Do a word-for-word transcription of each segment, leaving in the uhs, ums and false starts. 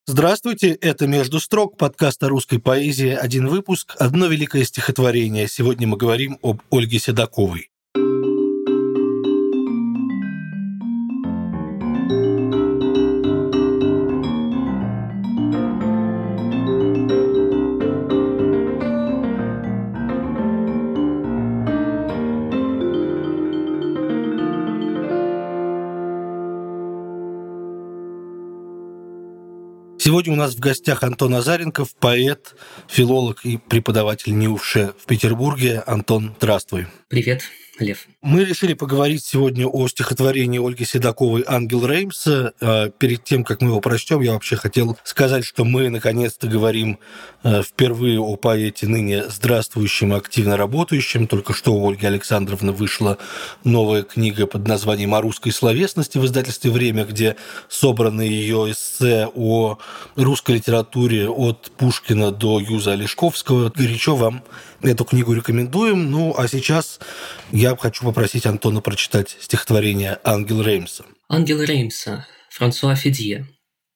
Здравствуйте, это «Между строк», подкаст о русской поэзии, один выпуск, одно великое стихотворение. Сегодня мы говорим об Ольге Седоковой. Сегодня у нас в гостях Антон Азаренков, поэт, филолог и преподаватель НИУФШ в Петербурге. Антон, здравствуй. Привет, Лев. Мы решили поговорить сегодня о стихотворении Ольги Седоковой «Ангел Реймса». Перед тем, как мы его прочтем, я вообще хотел сказать, что мы наконец-то говорим впервые о поэте ныне здравствующем и активно работающем. Только что у Ольги Александровны вышла новая книга под названием «О русской словесности» в издательстве «Время», где собраны ее эссе о русской литературе от Пушкина до Юза Олешковского. Горячо вам эту книгу рекомендуем. Ну, а сейчас я хочу попросить Антона прочитать стихотворение «Ангел Реймса». «Ангел Реймса», Франсуа Фидье.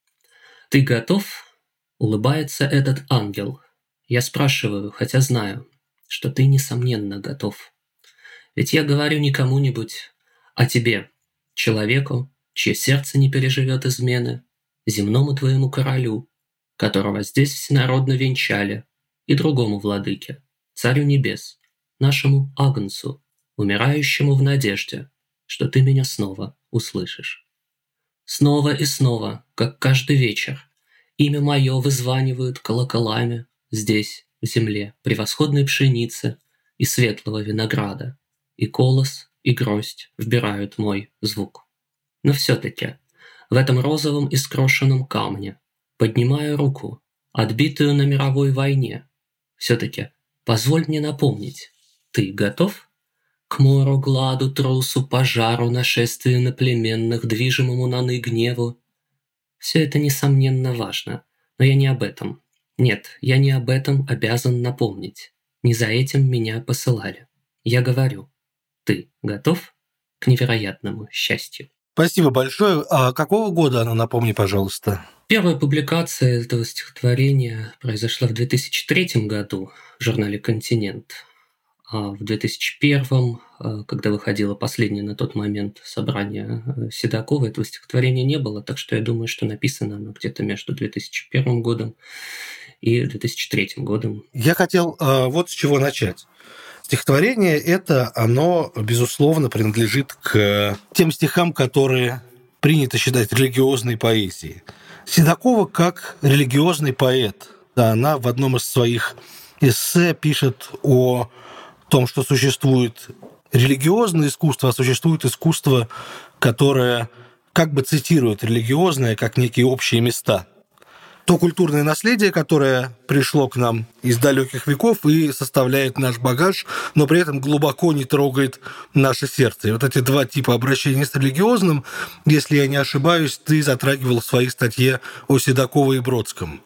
«Ты готов?» — улыбается этот ангел. Я спрашиваю, хотя знаю, что ты, несомненно, готов. Ведь я говорю не кому-нибудь, а тебе, человеку, чье сердце не переживет измены, земному твоему королю, которого здесь всенародно венчали, и другому владыке, царю небес, нашему Агнцу, умирающему в надежде, что ты меня снова услышишь. Снова и снова, как каждый вечер, имя мое вызванивают колоколами здесь, в земле, превосходной пшеницы и светлого винограда, и колос, и гроздь вбирают мой звук. Но все-таки в этом розовом и скрошенном камне, поднимая руку, отбитую на мировой войне, все-таки позволь мне напомнить, ты готов? К мору, гладу, трусу, пожару, нашествию иноплеменных, движимому наны гневу. Все это, несомненно, важно, но я не об этом. Нет, я не об этом обязан напомнить. Не за этим меня посылали. Я говорю, ты готов к невероятному счастью? Спасибо большое. А какого года оно, напомни, пожалуйста? Первая публикация этого стихотворения произошла в две тысячи третьем году в журнале «Континент». А в две тысячи первом, когда выходило последнее на тот момент собрание Седоковой, этого стихотворения не было, так что я думаю, что написано оно где-то между две тысячи первым годом и две тысячи третьим годом. Я хотел э, вот с чего начать. Стихотворение это, оно, безусловно, принадлежит к тем стихам, которые принято считать религиозной поэзией. Седокова как религиозный поэт. Да, она в одном из своих эссе пишет о том, что существует религиозное искусство, а существует искусство, которое как бы цитирует религиозное как некие общие места. То культурное наследие, которое пришло к нам из далеких веков и составляет наш багаж, но при этом глубоко не трогает наше сердце. И вот эти два типа обращения с религиозным, если я не ошибаюсь, ты затрагивал в своей статье о Седоковой и Бродском.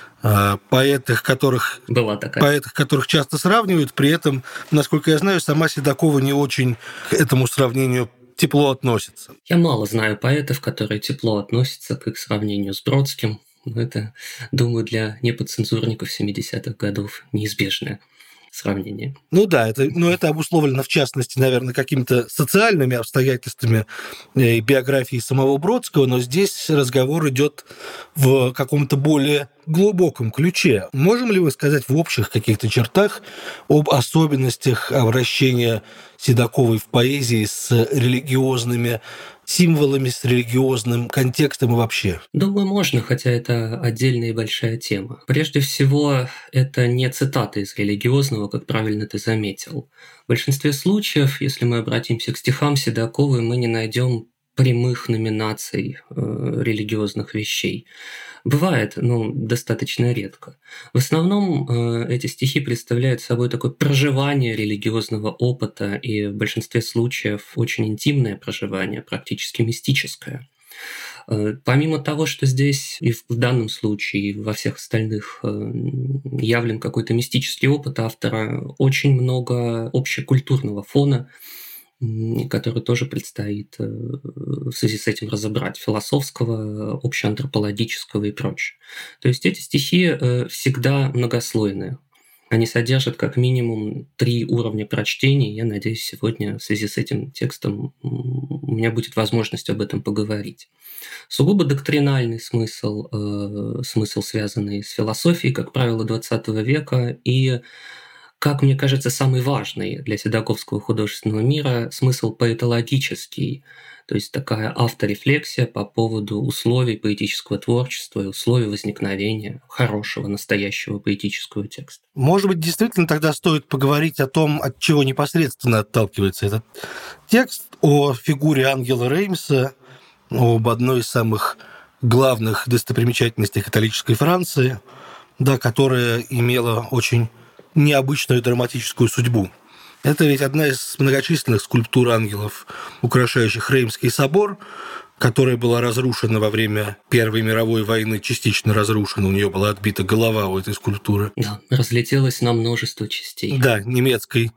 Поэтах, которых, Была такая. поэтах, которых часто сравнивают, при этом, насколько я знаю, сама Седокова не очень к этому сравнению тепло относится. Я мало знаю поэтов, которые тепло относятся к их сравнению с Бродским. Но это, думаю, для неподцензурников семидесятых годов неизбежное сравнение. Ну да, это, но это обусловлено, в частности, наверное, какими-то социальными обстоятельствами и биографии самого Бродского, но здесь разговор идет в каком-то более глубоком ключе. Можем ли вы сказать в общих каких-то чертах об особенностях обращения Седоковой в поэзии с религиозными символами, с религиозным контекстом и вообще? Думаю, можно, хотя это отдельная и большая тема. Прежде всего, это не цитаты из религиозного, как правильно ты заметил. В большинстве случаев, если мы обратимся к стихам Седоковой, мы не найдем прямых номинаций э, религиозных вещей. Бывает, но достаточно редко. В основном э, эти стихи представляют собой такое проживание религиозного опыта и в большинстве случаев очень интимное проживание, практически мистическое. Э, помимо того, что здесь и в данном случае, и во всех остальных э, явлен какой-то мистический опыт автора, очень много общекультурного фона, который тоже предстоит в связи с этим разобрать, философского, общеантропологического и прочее. То есть эти стихи всегда многослойные. Они содержат как минимум три уровня прочтения. Я надеюсь, сегодня в связи с этим текстом у меня будет возможность об этом поговорить. Сугубо доктринальный смысл, э, смысл, связанный с философией, как правило, двадцатого века, и, как мне кажется, самый важный для седоковского художественного мира смысл поэтологический, то есть такая авторефлексия по поводу условий поэтического творчества и условий возникновения хорошего, настоящего поэтического текста. Может быть, действительно тогда стоит поговорить о том, от чего непосредственно отталкивается этот текст, о фигуре ангела Реймса, об одной из самых главных достопримечательностей католической Франции, да, которая имела очень необычную драматическую судьбу. Это ведь одна из многочисленных скульптур ангелов, украшающих Реймский собор, которая была разрушена во время Первой мировой войны, частично разрушена, у нее была отбита голова у этой скульптуры. Да, разлетелась на множество частей. Да, немецкой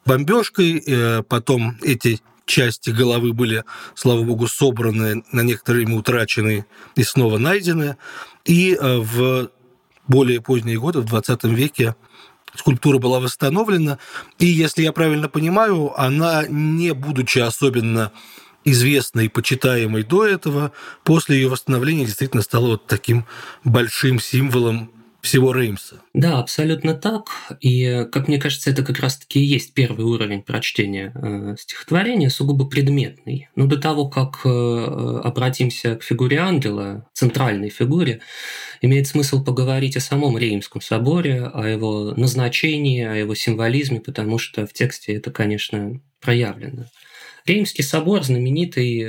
бомбежкой, потом эти части головы были, слава богу, собраны, на некоторое время утрачены и снова найдены. И в более поздние годы, в двадцатом веке, скульптура была восстановлена, и, если я правильно понимаю, она, не будучи особенно известной и почитаемой до этого, после ее восстановления действительно стала вот таким большим символом всего Реймса. Да, абсолютно так. И, как мне кажется, это как раз-таки и есть первый уровень прочтения э, стихотворения, сугубо предметный. Но до того, как э, обратимся к фигуре ангела, центральной фигуре, имеет смысл поговорить о самом Реймском соборе, о его назначении, о его символизме, потому что в тексте это, конечно, проявлено. Реймский собор знаменитый,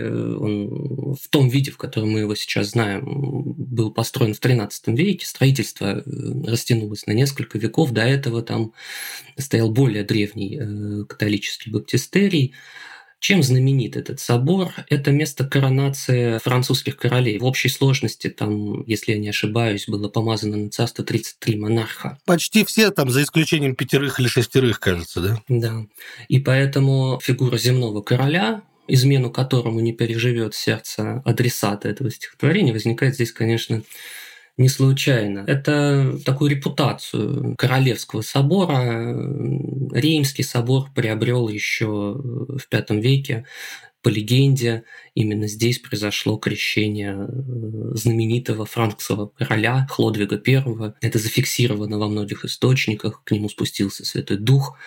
он в том виде, в котором мы его сейчас знаем, был построен в тринадцатом веке. Строительство растянулось на несколько веков. До этого там стоял более древний католический баптистерий. Чем знаменит этот собор? Это место коронации французских королей. В общей сложности там, если я не ошибаюсь, было помазано на царство тридцать три монарха. Почти все там, за исключением пятерых или шестерых, кажется, да? Да. И поэтому фигура земного короля, измену которому не переживет сердце адресата этого стихотворения, возникает здесь, конечно, не случайно. Это такую репутацию Королевского собора Реймский собор приобрел еще в пятом веке. По легенде, именно здесь произошло крещение знаменитого франкского короля Хлодвига I. Это зафиксировано во многих источниках. К нему спустился Святой Дух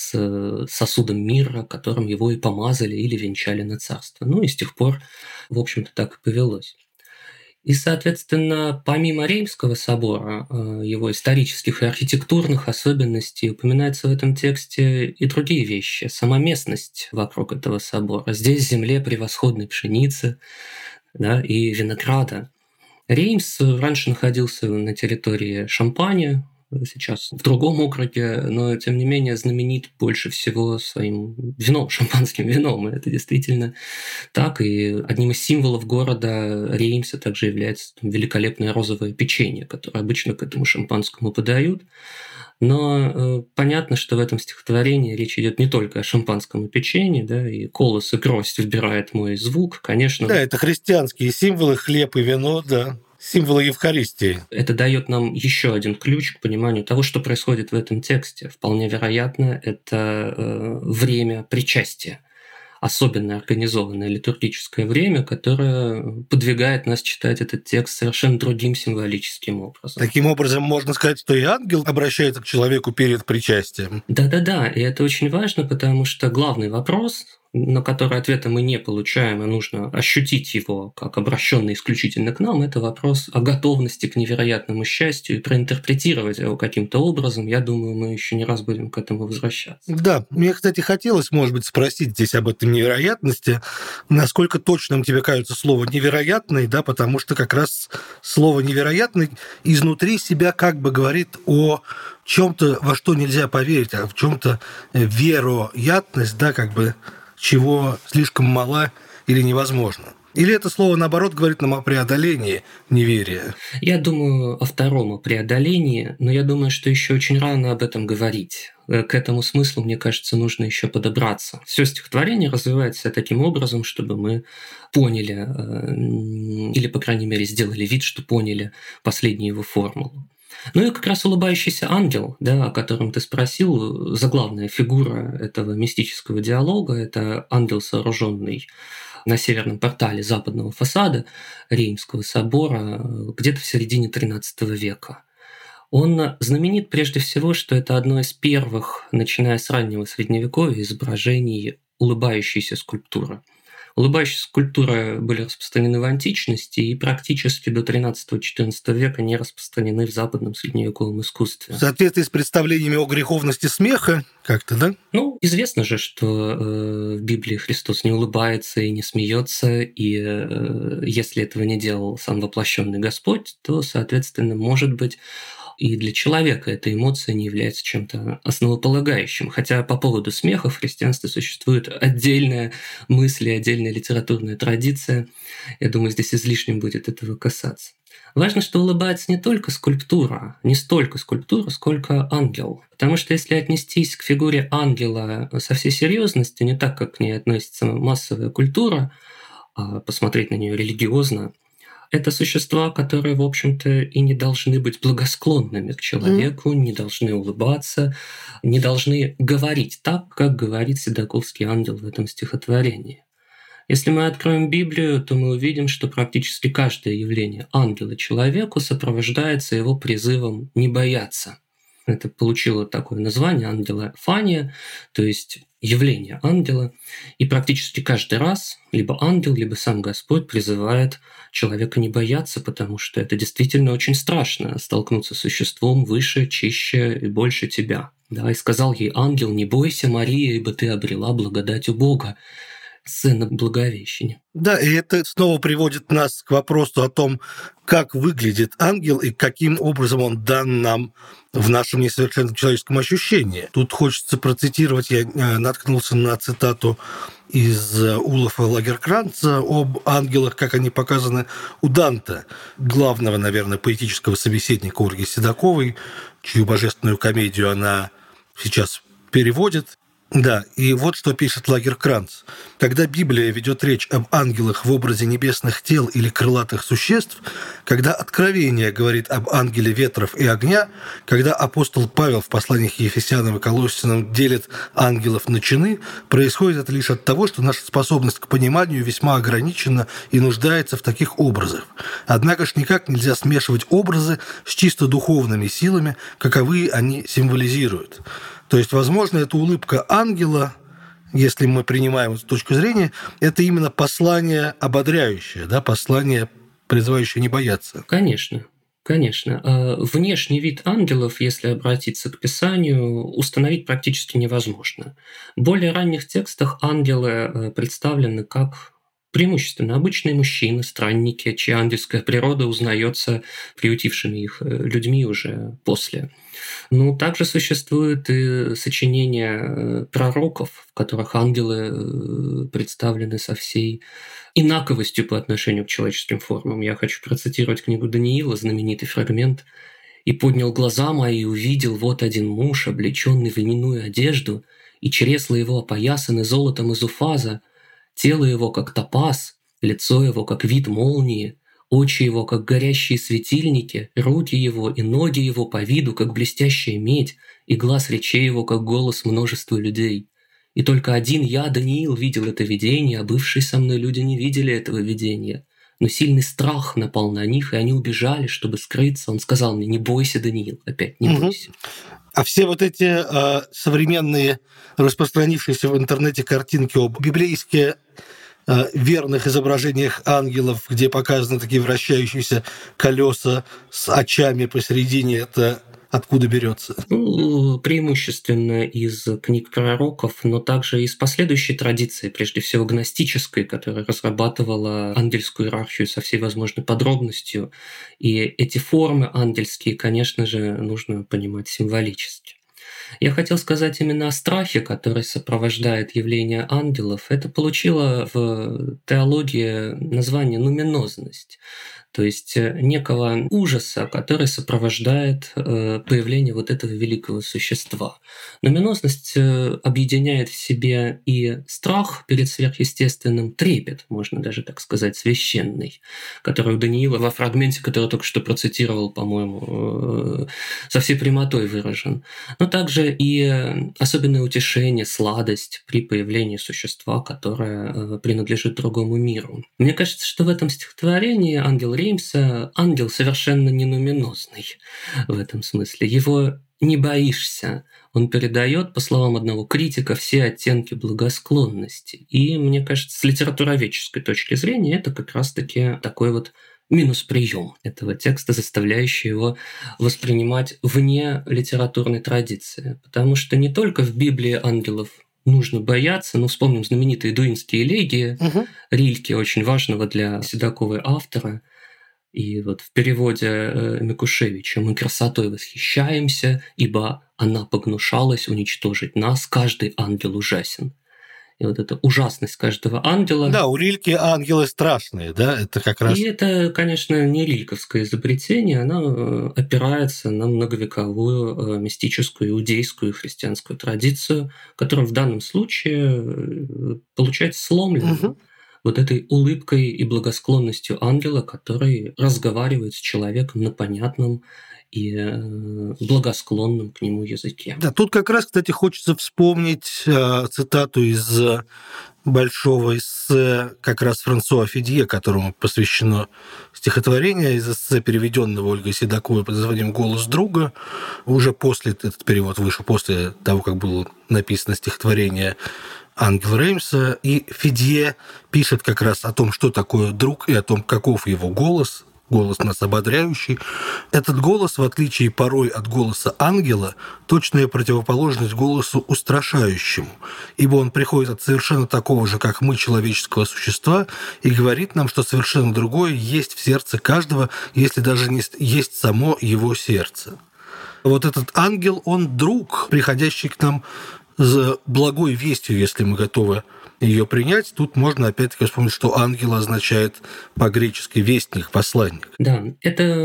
с сосудом мира, которым его и помазали или венчали на царство. Ну и с тех пор, в общем-то, так и повелось. И, соответственно, помимо Реймского собора, его исторических и архитектурных особенностей, упоминаются в этом тексте и другие вещи. Сама местность вокруг этого собора. Здесь земле превосходной пшеницы, да, и винограда. Реймс раньше находился на территории Шампани, сейчас в другом округе, но, тем не менее, знаменит больше всего своим вином, шампанским вином. И это действительно так. И одним из символов города Реймса также является там великолепное розовое печенье, которое обычно к этому шампанскому подают. Но э, понятно, что в этом стихотворении речь идет не только о шампанском и печенье, да, и колос и гроздь выбирает мой звук, конечно. Да, это христианские символы, хлеб и вино, да. Символы Евхаристии. Это дает нам еще один ключ к пониманию того, что происходит в этом тексте. Вполне вероятно, это э, время причастия. Особенное организованное литургическое время, которое подвигает нас читать этот текст совершенно другим символическим образом. Таким образом, можно сказать, что и ангел обращается к человеку перед причастием. Да-да-да, и это очень важно, потому что главный вопрос, на который ответа мы не получаем, и нужно ощутить его как обращенный исключительно к нам, это вопрос о готовности к невероятному счастью и проинтерпретировать его каким-то образом. Я думаю, мы еще не раз будем к этому возвращаться. Да, мне, кстати, хотелось, может быть, спросить здесь об этой невероятности, насколько точным тебе кажется слово «невероятный», да, потому что как раз слово «невероятный» изнутри себя как бы говорит о чем-то, во что нельзя поверить, а в чем-то вероятность, да, как бы чего слишком мала или невозможно. Или это слово, наоборот, говорит нам о преодолении неверия? Я думаю о втором, о преодолении, но я думаю, что еще очень рано об этом говорить. К этому смыслу, мне кажется, нужно еще подобраться. Все стихотворение развивается таким образом, чтобы мы поняли, или, по крайней мере, сделали вид, что поняли последнюю его формулу. Ну и как раз улыбающийся ангел, да, о котором ты спросил, заглавная фигура этого мистического диалога – это ангел, сооруженный на северном портале западного фасада Реймского собора где-то в середине тринадцатого века. Он знаменит прежде всего, что это одно из первых, начиная с раннего Средневековья, изображений улыбающейся скульптуры. Улыбающиеся скульптуры были распространены в античности и практически до тринадцатого-четырнадцатого века не распространены в западном средневековом искусстве. В соответствии с представлениями о греховности смеха как-то, да? Ну, известно же, что э, в Библии Христос не улыбается и не смеется, и э, если этого не делал сам воплощенный Господь, то, соответственно, может быть, и для человека эта эмоция не является чем-то основополагающим. Хотя по поводу смеха в христианстве существует отдельная мысль и отдельная литературная традиция. Я думаю, здесь излишним будет этого касаться. Важно, что улыбается не только скульптура, не столько скульптура, сколько ангел. Потому что если отнестись к фигуре ангела со всей серьезностью, не так, как к ней относится массовая культура, а посмотреть на нее религиозно, это существа, которые, в общем-то, и не должны быть благосклонными к человеку, mm. не должны улыбаться, не должны говорить так, как говорит Седоковский ангел в этом стихотворении. Если мы откроем Библию, то мы увидим, что практически каждое явление ангела человеку сопровождается его призывом не бояться. Это получило такое название ангелофания, то есть явление ангела. И практически каждый раз либо ангел, либо сам Господь призывает человека не бояться, потому что это действительно очень страшно — столкнуться с существом выше, чище и больше тебя. Да, и сказал ей ангел: «Не бойся, Мария, ибо ты обрела благодать у Бога». Сцена Благовещения. Да, и это снова приводит нас к вопросу о том, как выглядит ангел и каким образом он дан нам в нашем несовершенном человеческом ощущении. Тут хочется процитировать, я наткнулся на цитату из Улафа Лагеркранца об ангелах, как они показаны у Данте, главного, наверное, поэтического собеседника Ольги Седоковой, чью божественную комедию она сейчас переводит. Да, и вот что пишет Лагеркранц. Когда Библия ведет речь об ангелах в образе небесных тел или крылатых существ, когда Откровение говорит об ангеле ветров и огня, когда апостол Павел в посланиях Ефесянам и Колоссянам делит ангелов на чины, происходит это лишь от того, что наша способность к пониманию весьма ограничена и нуждается в таких образах. Однако ж никак нельзя смешивать образы с чисто духовными силами, каковые они символизируют. То есть, возможно, эта улыбка ангела, если мы принимаем эту точку зрения, это именно послание ободряющее, да, послание, призывающее не бояться. Конечно, конечно. Внешний вид ангелов, если обратиться к Писанию, установить практически невозможно. В более ранних текстах ангелы представлены как преимущественно обычные мужчины, странники, чья ангельская природа узнается приютившими их людьми уже после. Но также существуют и сочинения пророков, в которых ангелы представлены со всей инаковостью по отношению к человеческим формам. Я хочу процитировать книгу Даниила, знаменитый фрагмент: «И поднял глаза мои, и увидел, вот один муж, облеченный в льняную одежду, и чресла его опоясаны золотом из уфаза, тело его, как топаз, лицо его, как вид молнии, очи его, как горящие светильники, руки его и ноги его по виду, как блестящая медь, и глаз речей его, как голос множества людей. И только один я, Даниил, видел это видение, а бывшие со мной люди не видели этого видения. Но сильный страх напал на них, и они убежали, чтобы скрыться. Он сказал мне: не бойся, Даниил, опять не бойся». А все вот эти э, современные, распространившиеся в интернете картинки об библейских э, верных изображениях ангелов, где показаны такие вращающиеся колеса с очами посередине, это откуда берется? Ну, преимущественно из книг пророков, но также из последующей традиции, прежде всего гностической, которая разрабатывала ангельскую иерархию со всей возможной подробностью. И эти формы ангельские, конечно же, нужно понимать символически. Я хотел сказать именно о страхе, который сопровождает явление ангелов. Это получило в теологии название «нуменозность», то есть некого ужаса, который сопровождает э, появление вот этого великого существа. Нуменозность э, объединяет в себе и страх перед сверхъестественным, трепет, можно даже так сказать, священный, который у Даниила во фрагменте, который только что процитировал, по-моему, э, со всей прямотой выражен. Но также и особенное утешение, сладость при появлении существа, которое э, принадлежит другому миру. Мне кажется, что в этом стихотворении «Ангел Реймса» ангел совершенно не нуменозный в этом смысле. Его не боишься. Он передает, по словам одного критика, все оттенки благосклонности. И, мне кажется, с литературоведческой точки зрения это как раз-таки такой вот минус-прием этого текста, заставляющий его воспринимать вне литературной традиции. Потому что не только в Библии ангелов нужно бояться, ну, вспомним знаменитые дуинские элегии, угу. Рильке, очень важного для Седоковой автора. И вот в переводе Микушевича «Мы красотой восхищаемся, ибо она погнушалась уничтожить нас, каждый ангел ужасен». И вот эта ужасность каждого ангела... Да, у Рильки ангелы страшные, да, это как раз... И это, конечно, не рильковское изобретение, оно опирается на многовековую мистическую, иудейскую, христианскую традицию, которая в данном случае получается сломлена. Угу. Вот этой улыбкой и благосклонностью ангела, который разговаривает с человеком на понятном и благосклонном к нему языке. Да, тут как раз, кстати, хочется вспомнить э, цитату из большого эссе как раз Франсуа Фидье, которому посвящено стихотворение из эссе, переведенного Ольгой Седоковой под названием «Голос друга». Уже после, этот перевод вышел после того, как было написано стихотворение «Ангел Реймса», и Фидье пишет как раз о том, что такое друг, и о том, каков его голос, голос нас ободряющий. Этот голос, в отличие порой от голоса ангела, точная противоположность голосу устрашающему, ибо он приходит от совершенно такого же, как мы, человеческого существа, и говорит нам, что совершенно другое есть в сердце каждого, если даже не есть само его сердце. Вот этот ангел, он друг, приходящий к нам с благой вестью, если мы готовы ее принять. Тут можно опять-таки вспомнить, что ангел означает по-гречески вестник, посланник. Да, это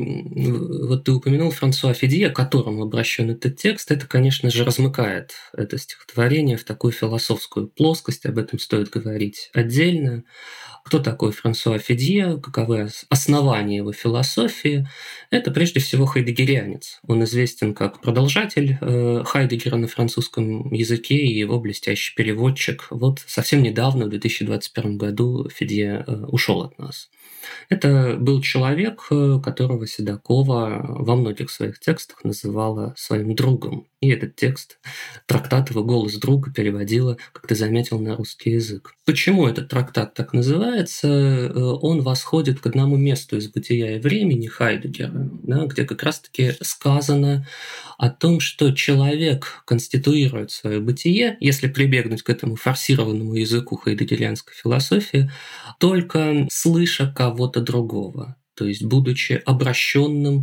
вот ты упомянул Франсуа Фидье, к которому обращен этот текст. Это, конечно же, размыкает это стихотворение в такую философскую плоскость, об этом стоит говорить отдельно. Кто такой Франсуа Фидье, каковы основания его философии? Это прежде всего хайдеггерианец. Он известен как продолжатель Хайдеггера на французском языке и его блестящий переводчик. Вот совсем недавно, в две тысячи двадцать первом году, Фидье ушел от нас. Это был человек, которого Седокова во многих своих текстах называла своим другом. И этот текст, трактат его «Голос друга» переводила, как ты заметил, на русский язык. Почему этот трактат так называется? Он восходит к одному месту из «Бытия и времени» Хайдеггера, да, где как раз-таки сказано о том, что человек конституирует свое бытие, если прибегнуть к этому форсированному языку хайдеггерианской философии, только слыша кого-то другого, то есть будучи обращенным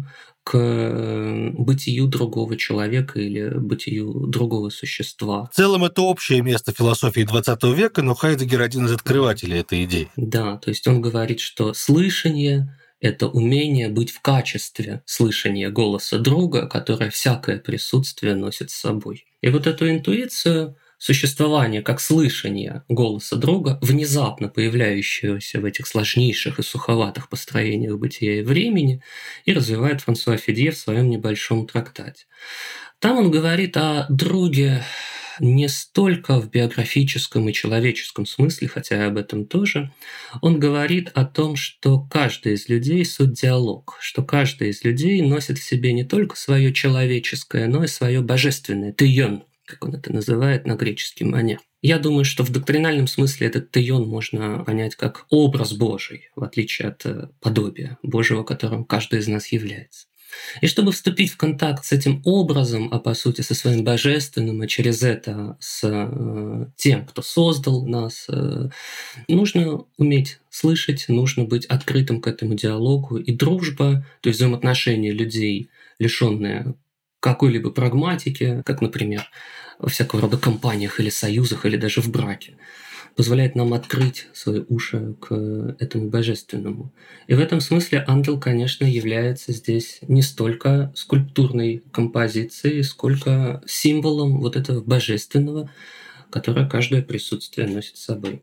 к бытию другого человека или бытию другого существа. В целом это общее место философии двадцатого века, но Хайдеггер один из открывателей этой идеи. Да, то есть он говорит, что слышание – это умение быть в качестве слышания голоса друга, которое всякое присутствие носит с собой. И вот эту интуицию, существование как слышание голоса друга, внезапно появляющегося в этих сложнейших и суховатых построениях бытия и времени, и развивает Франсуа Фидье в своем небольшом трактате. Там он говорит о друге не столько в биографическом и человеческом смысле, хотя и об этом тоже. Он говорит о том, что каждый из людей – суть диалог, что каждый из людей носит в себе не только свое человеческое, но и свое божественное, тейон, как он это называет на греческий манер. Я думаю, что в доктринальном смысле этот тейон можно понять как образ Божий, в отличие от подобия Божьего, которым каждый из нас является. И чтобы вступить в контакт с этим образом, а по сути со своим божественным, а через это с э, тем, кто создал нас, э, нужно уметь слышать, нужно быть открытым к этому диалогу. И дружба, то есть взаимоотношения людей, лишенные какой-либо прагматике, как, например, во всякого рода компаниях или союзах, или даже в браке, позволяет нам открыть свои уши к этому божественному. И в этом смысле ангел, конечно, является здесь не столько скульптурной композицией, сколько символом вот этого божественного, которое каждое присутствие носит с собой.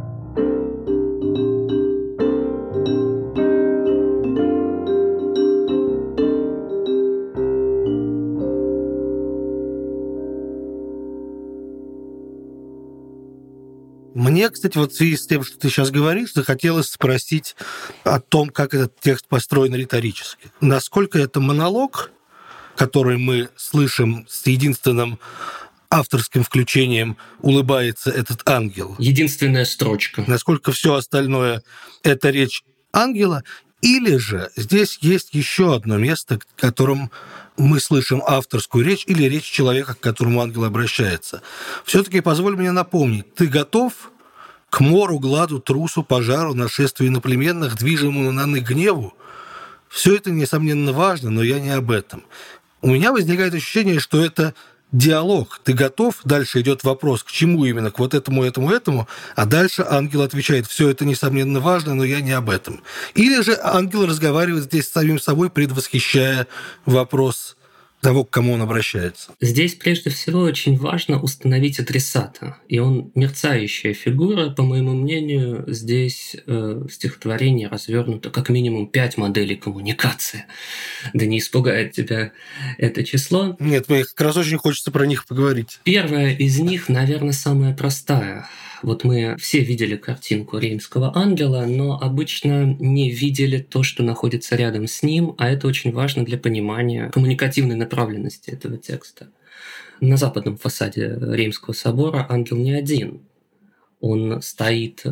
Мне, кстати, вот в связи с тем, что ты сейчас говоришь, захотелось спросить о том, как этот текст построен риторически. Насколько это монолог, который мы слышим с единственным авторским включением «улыбается этот ангел». Единственная строчка. Насколько все остальное – это речь ангела, или же здесь есть еще одно место, в котором мы слышим авторскую речь или речь человека, к которому ангел обращается. Все-таки позволь мне напомнить, ты готов к мору, гладу, трусу, пожару, нашествию иноплеменных, движимому на гневу? Все это, несомненно, важно, но я не об этом. У меня возникает ощущение, что это диалог. Ты готов? Дальше идет вопрос, к чему именно? К вот этому, этому, этому. А дальше ангел отвечает, все это, несомненно, важно, но я не об этом. Или же ангел разговаривает здесь с самим собой, предвосхищая вопрос того, к кому он обращается. Здесь прежде всего очень важно установить адресата. И он мерцающая фигура, по моему мнению, здесь э, в стихотворении развернуто как минимум пять моделей коммуникации. Да не испугает тебя это число. Нет, мне как раз очень хочется про них поговорить. Первая из них, наверное, самая простая. Вот мы все видели картинку римского ангела, но обычно не видели то, что находится рядом с ним, а это очень важно для понимания коммуникативной направленности этого текста. На западном фасаде Римского собора ангел не один. Он стоит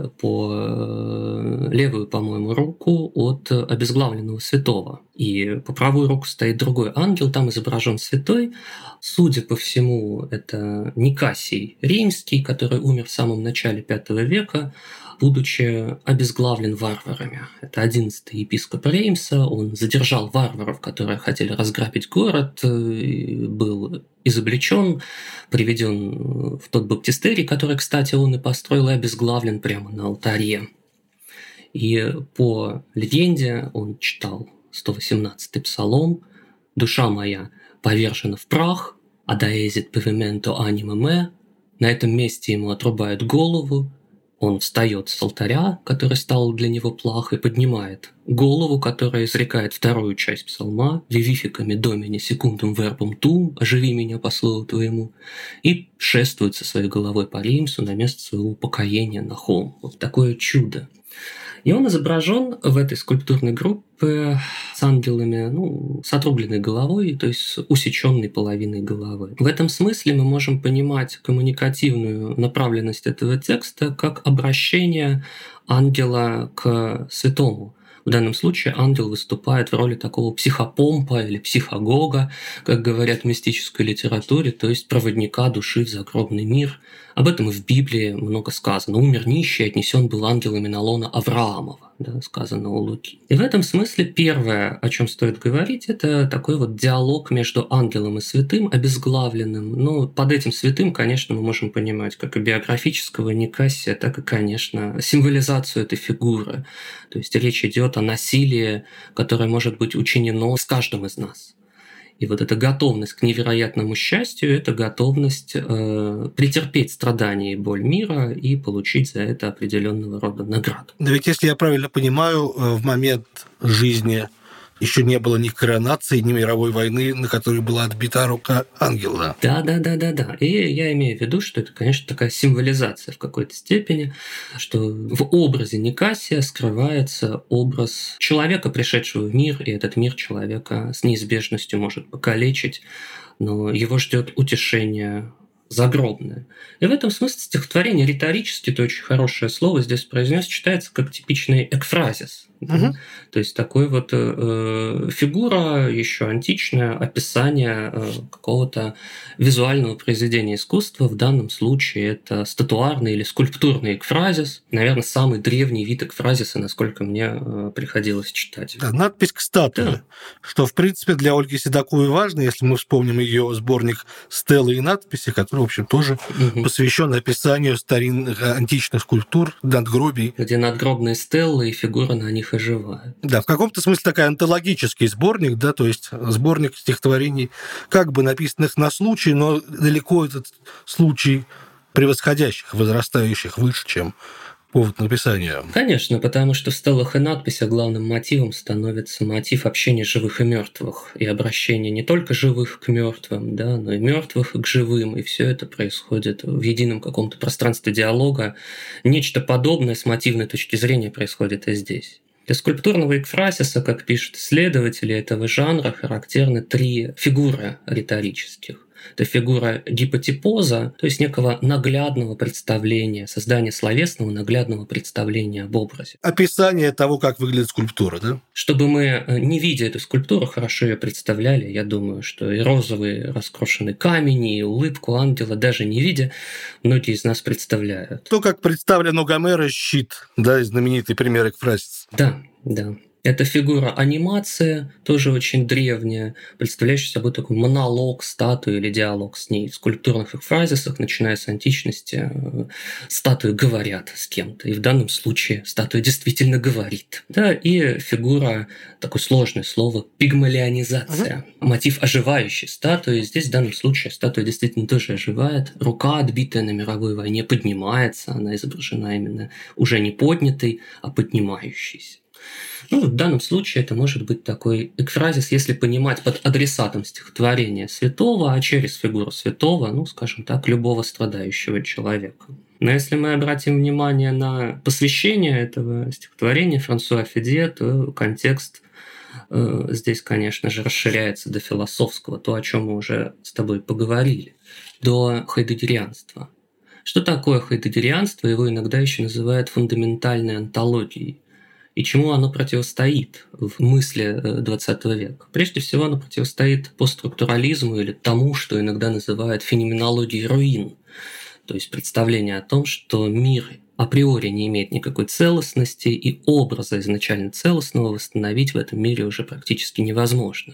по левую, по-моему, руку от обезглавленного святого. И по правую руку стоит другой ангел, там изображен святой. Судя по всему, это Никасий Римский, который умер в самом начале пятого века, будучи обезглавлен варварами. Это одиннадцатый епископ Реймса. Он задержал варваров, которые хотели разграбить город, был изобличен, приведен в тот баптистерий, который, кстати, он и построил, и обезглавлен прямо на алтаре. И по легенде он читал сто восемнадцатый псалом: «Душа моя повержена в прах, адаезит певименто анима ме». На этом месте ему отрубают голову. Он встает с алтаря, который стал для него плах, и поднимает голову, которая изрекает вторую часть псалма «Вивификами домини секундум вербум тум», «Оживи меня по слову твоему», и шествует со своей головой по Римсу на место своего упокоения на холм. Вот такое чудо. И он изображен в этой скульптурной группе с ангелами, ну, с отрубленной головой, то есть с усеченной половиной головы. В этом смысле мы можем понимать коммуникативную направленность этого текста как обращение ангела к святому. В данном случае ангел выступает в роли такого психопомпа или психогога, как говорят в мистической литературе, то есть проводника души в загробный мир. Об этом и в Библии много сказано. «Умер нищий, отнесен был ангелами на лоно Авраамова», да, сказано у Луки. И в этом смысле первое, о чем стоит говорить, это такой вот диалог между ангелом и святым, обезглавленным. Но под этим святым, конечно, мы можем понимать как и биографического Никасия, так и, конечно, символизацию этой фигуры. То есть речь идет о насилии, которое может быть учинено с каждым из нас. И вот эта готовность к невероятному счастью – это готовность э, претерпеть страдания и боль мира и получить за это определенного рода награду. Да ведь, если я правильно понимаю, в момент жизни еще не было ни коронации, ни мировой войны, на которой была отбита рука ангела. Да, да, да, да, да. И я имею в виду, что это, конечно, такая символизация в какой-то степени, что в образе Никасия скрывается образ человека, пришедшего в мир, и этот мир человека с неизбежностью может покалечить, но его ждет утешение загробное. И в этом смысле стихотворение риторически, это очень хорошее слово здесь произнес, читается как типичный экфразис. Да? Угу. То есть такой вот э, фигура еще античная, описание э, какого-то визуального произведения искусства. В данном случае это статуарный или скульптурный экфразис. Наверное, самый древний вид экфразиса, насколько мне э, приходилось читать. Да, надпись к статуе, да. Что, в принципе, для Ольги Седоковой важно, если мы вспомним ее сборник «Стелы и надписи», который, в общем, тоже угу. посвящен описанию старинных античных скульптур, надгробий. Где надгробные стеллы и фигуры на них оживают. Да, в каком-то смысле такой антологический сборник, да, то есть сборник стихотворений, как бы написанных на случай, но далеко этот случай превосходящих, возрастающих выше, чем повод написания. Конечно, потому что в стелах и надписях главным мотивом становится мотив общения живых и мертвых, и обращения не только живых к мертвым, да, но и мертвых к живым, и все это происходит в едином каком-то пространстве диалога. Нечто подобное с мотивной точки зрения происходит и здесь. Для скульптурного экфразиса, как пишут исследователи этого жанра, характерны три фигуры риторических. Это фигура гипотипоза, то есть некого наглядного представления, создания словесного наглядного представления об образе. Описание того, как выглядит скульптура, да? Чтобы мы, не видя эту скульптуру, хорошо ее представляли, я думаю, что и розовый раскрошенный камень, и улыбку ангела, даже не видя, многие из нас представляют. То, как представлен у Гомера щит, да, знаменитый пример экфразиса. Да, да. Эта фигура анимация, тоже очень древняя, представляющая собой такой монолог статуи или диалог с ней. В скульптурных экфразисах, начиная с античности, статуи говорят с кем-то. И в данном случае статуя действительно говорит. Да, и фигура, такое сложное слово, пигмалионизация. Uh-huh. Мотив оживающей статуи. Здесь в данном случае статуя действительно тоже оживает. Рука, отбитая на мировой войне, поднимается. Она изображена именно уже не поднятой, а поднимающейся. Ну, в данном случае это может быть такой экфразис, если понимать под адресатом стихотворения святого, а через фигуру святого, ну, скажем так, любого страдающего человека. Но если мы обратим внимание на посвящение этого стихотворения Франсуа Фидье, то контекст э, здесь, конечно же, расширяется до философского, то, о чем мы уже с тобой поговорили, до хайдеггерианства. Что такое хайдеггерианство? Его иногда еще называют фундаментальной онтологией. И чему оно противостоит в мысли двадцатого века? Прежде всего, оно противостоит постструктурализму или тому, что иногда называют феноменологией руин, то есть представление о том, что мир априори не имеет никакой целостности, и образа изначально целостного восстановить в этом мире уже практически невозможно.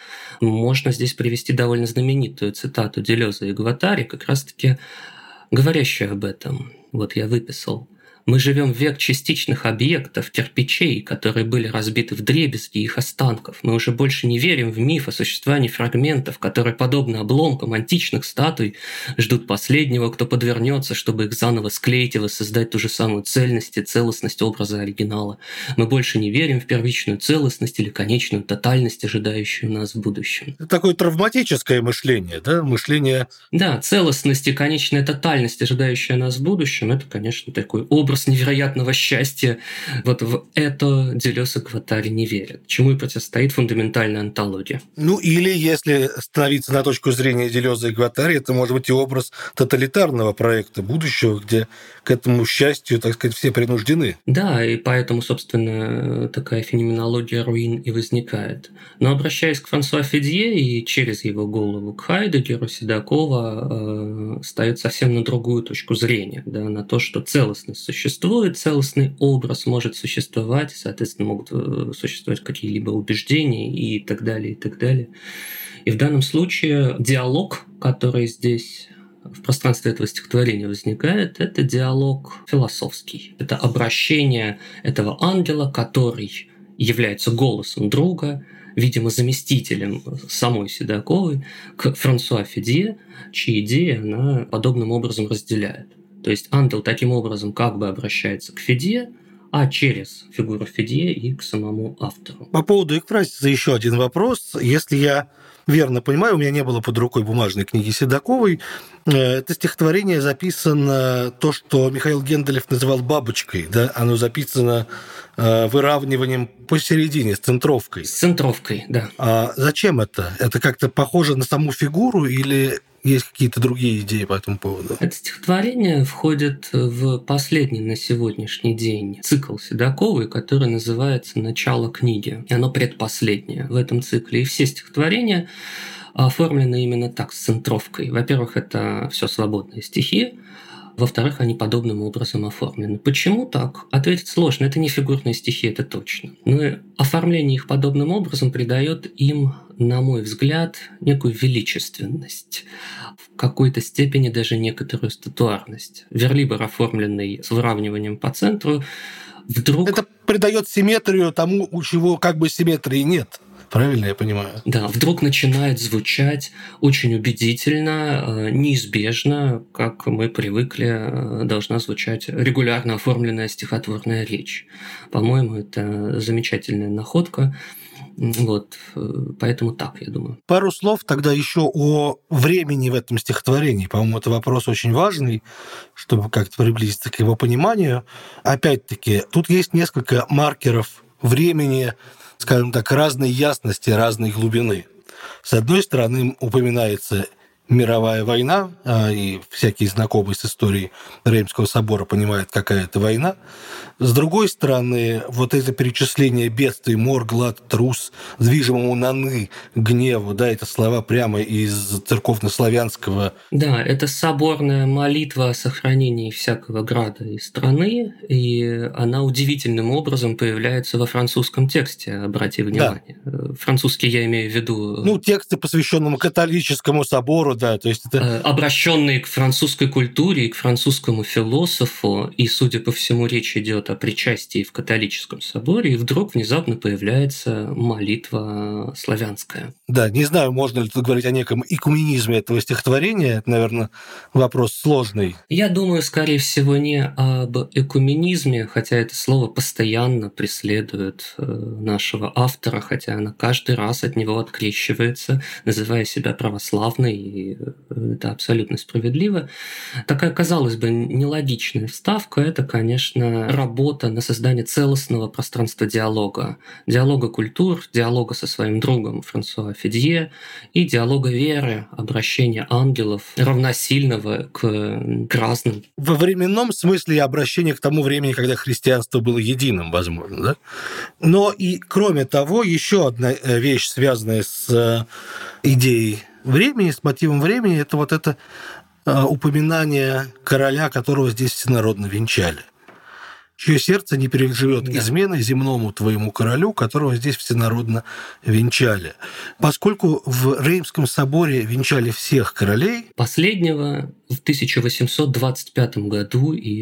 Можно здесь привести довольно знаменитую цитату Делеза и Гваттари, как раз-таки говорящую об этом. Вот я выписал. Мы живем в век частичных объектов, кирпичей, которые были разбиты вдребезги их останков. Мы уже больше не верим в миф о существовании фрагментов, которые, подобно обломкам античных статуй, ждут последнего, кто подвернется, чтобы их заново склеить и воссоздать ту же самую цельность и целостность образа оригинала. Мы больше не верим в первичную целостность или конечную тотальность, ожидающую нас в будущем. Это такое травматическое мышление, да? Мышление... Да, целостность и конечная тотальность, ожидающая нас в будущем, это, конечно, такой образ невероятного счастья. Вот в это Делез и Гваттари не верят. Чему и противостоит фундаментальная онтология. Ну, или, если становиться на точку зрения Делеза и Гваттари, это может быть и образ тоталитарного проекта будущего, где к этому счастью, так сказать, все принуждены. Да, и поэтому, собственно, такая феноменология руин и возникает. Но обращаясь к Франсуа Фидье и через его голову к Хайдеггеру, Седокова э, ставит совсем на другую точку зрения, да, на то, что целостность существует, целостный образ может существовать, соответственно, могут существовать какие-либо убеждения и так далее, и так далее. И в данном случае диалог, который здесь в пространстве этого стихотворения возникает, это диалог философский. Это обращение этого ангела, который является голосом друга, видимо, заместителем самой Седоковой, к Франсуа Фидье, чьи идеи она подобным образом разделяет. То есть ангел таким образом как бы обращается к Фидье, а через фигуру Фидье и к самому автору. По поводу экфразиса еще один вопрос. Если я верно понимаю, у меня не было под рукой бумажной книги Седоковой, это стихотворение записано, то, что Михаил Генделев называл бабочкой, да? Оно записано выравниванием посередине, с центровкой. С центровкой, да. А зачем это? Это как-то похоже на саму фигуру или есть какие-то другие идеи по этому поводу? Это стихотворение входит в последний на сегодняшний день цикл Седоковой, который называется «Начало книги». И оно предпоследнее в этом цикле. И все стихотворения оформлены именно так, с центровкой. Во-первых, это все свободные стихи. Во-вторых, они подобным образом оформлены. Почему так? Ответить сложно. Это не фигурные стихи, это точно. Но оформление их подобным образом придает им, на мой взгляд, некую величественность, в какой-то степени даже некоторую статуарность. Верлибр, оформленный с выравниванием по центру, вдруг... Это придает симметрию тому, у чего как бы симметрии нет. Правильно я понимаю? Да, вдруг начинает звучать очень убедительно, неизбежно, как мы привыкли, должна звучать регулярно оформленная стихотворная речь. По-моему, это замечательная находка. Вот, поэтому так, я думаю. Пару слов тогда еще о времени в этом стихотворении. По-моему, это вопрос очень важный, чтобы как-то приблизиться к его пониманию. Опять-таки, тут есть несколько маркеров времени, скажем так, разной ясности, разной глубины. С одной стороны, упоминается мировая война, и всякие знакомые с историей Реймского собора понимают, какая это война. С другой стороны, вот это перечисление бедствий, мор, глад, трус, движимому наны, гневу, да, это слова прямо из церковно-славянского. Да, это соборная молитва о сохранении всякого града и страны, и она удивительным образом появляется во французском тексте, обрати внимание. Да. Французский я имею в виду... Ну, тексты, посвященные католическому собору, да, то есть это... Обращенные к французской культуре и к французскому философу, и, судя по всему, речь идет о причастии в католическом соборе, и вдруг внезапно появляется молитва славянская. Да, не знаю, можно ли тут говорить о неком экуменизме этого стихотворения, это, наверное, вопрос сложный. Я думаю, скорее всего, не об экуменизме, хотя это слово постоянно преследует нашего автора, хотя она каждый раз от него открещивается, называя себя православной, и это абсолютно справедливо. Такая, казалось бы, нелогичная вставка – это, конечно, работа на создание целостного пространства диалога. Диалога культур, диалога со своим другом Франсуа Фидье и диалога веры, обращения ангелов, равносильного к, к разным. Во временном смысле обращение к тому времени, когда христианство было единым, возможно, да? Но и, кроме того, еще одна вещь, связанная с идеей времени, с мотивом времени, это вот это упоминание короля, которого здесь всенародно венчали. Чье сердце не переживет да. измены земному твоему королю, которого здесь всенародно венчали. Поскольку в Реймском соборе венчали всех королей... Последнего в тысяча восемьсот двадцать пятом году, и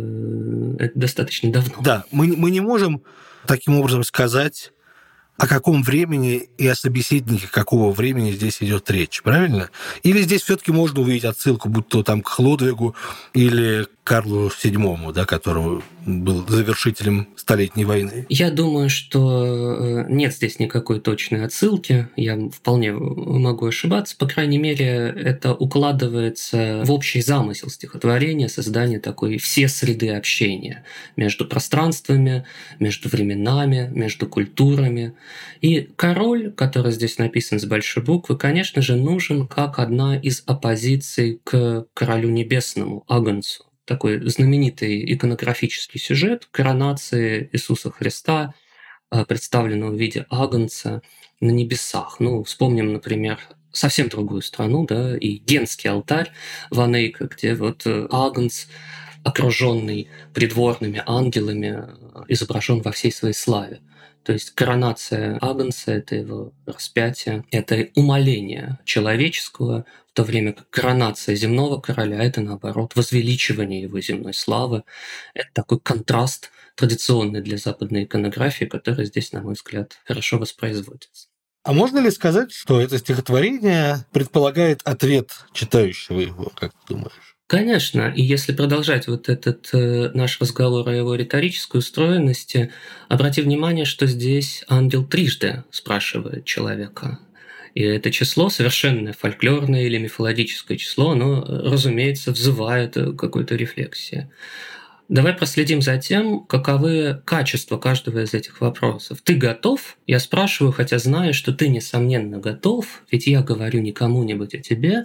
э, это достаточно давно. Да, мы, мы не можем таким образом сказать, о каком времени и о собеседнике какого времени здесь идет речь, правильно? Или здесь все-таки можно увидеть отсылку, будь то там к Хлодвигу или к Карлу седьмому, да, который был завершителем Столетней войны? Я думаю, что нет здесь никакой точной отсылки. Я вполне могу ошибаться. По крайней мере, это укладывается в общий замысел стихотворения, создание такой все среды общения между пространствами, между временами, между культурами. И король, который здесь написан с большой буквы, конечно же, нужен как одна из оппозиций к королю небесному, Агнцу. Такой знаменитый иконографический сюжет коронации Иисуса Христа, представленного в виде агнца на небесах. Ну, вспомним, например, совсем другую страну, да, и Генский алтарь в Анейко, где вот агнец, окруженный придворными ангелами, изображен во всей своей славе. То есть коронация агнца – это его распятие, это умоление человеческого, в то время как коронация земного короля – это, наоборот, возвеличивание его земной славы. Это такой контраст, традиционный для западной иконографии, который здесь, на мой взгляд, хорошо воспроизводится. А можно ли сказать, что это стихотворение предполагает ответ читающего его, как ты думаешь? Конечно, и если продолжать вот этот э, наш разговор о его риторической устроенности, обрати внимание, что здесь ангел трижды спрашивает человека. И это число, совершенно фольклорное или мифологическое число, оно, разумеется, взывает к какой-то рефлексии. Давай проследим за тем, каковы качества каждого из этих вопросов. «Ты готов?» Я спрашиваю, хотя знаю, что ты, несомненно, готов, ведь я говорю не кому-нибудь о тебе,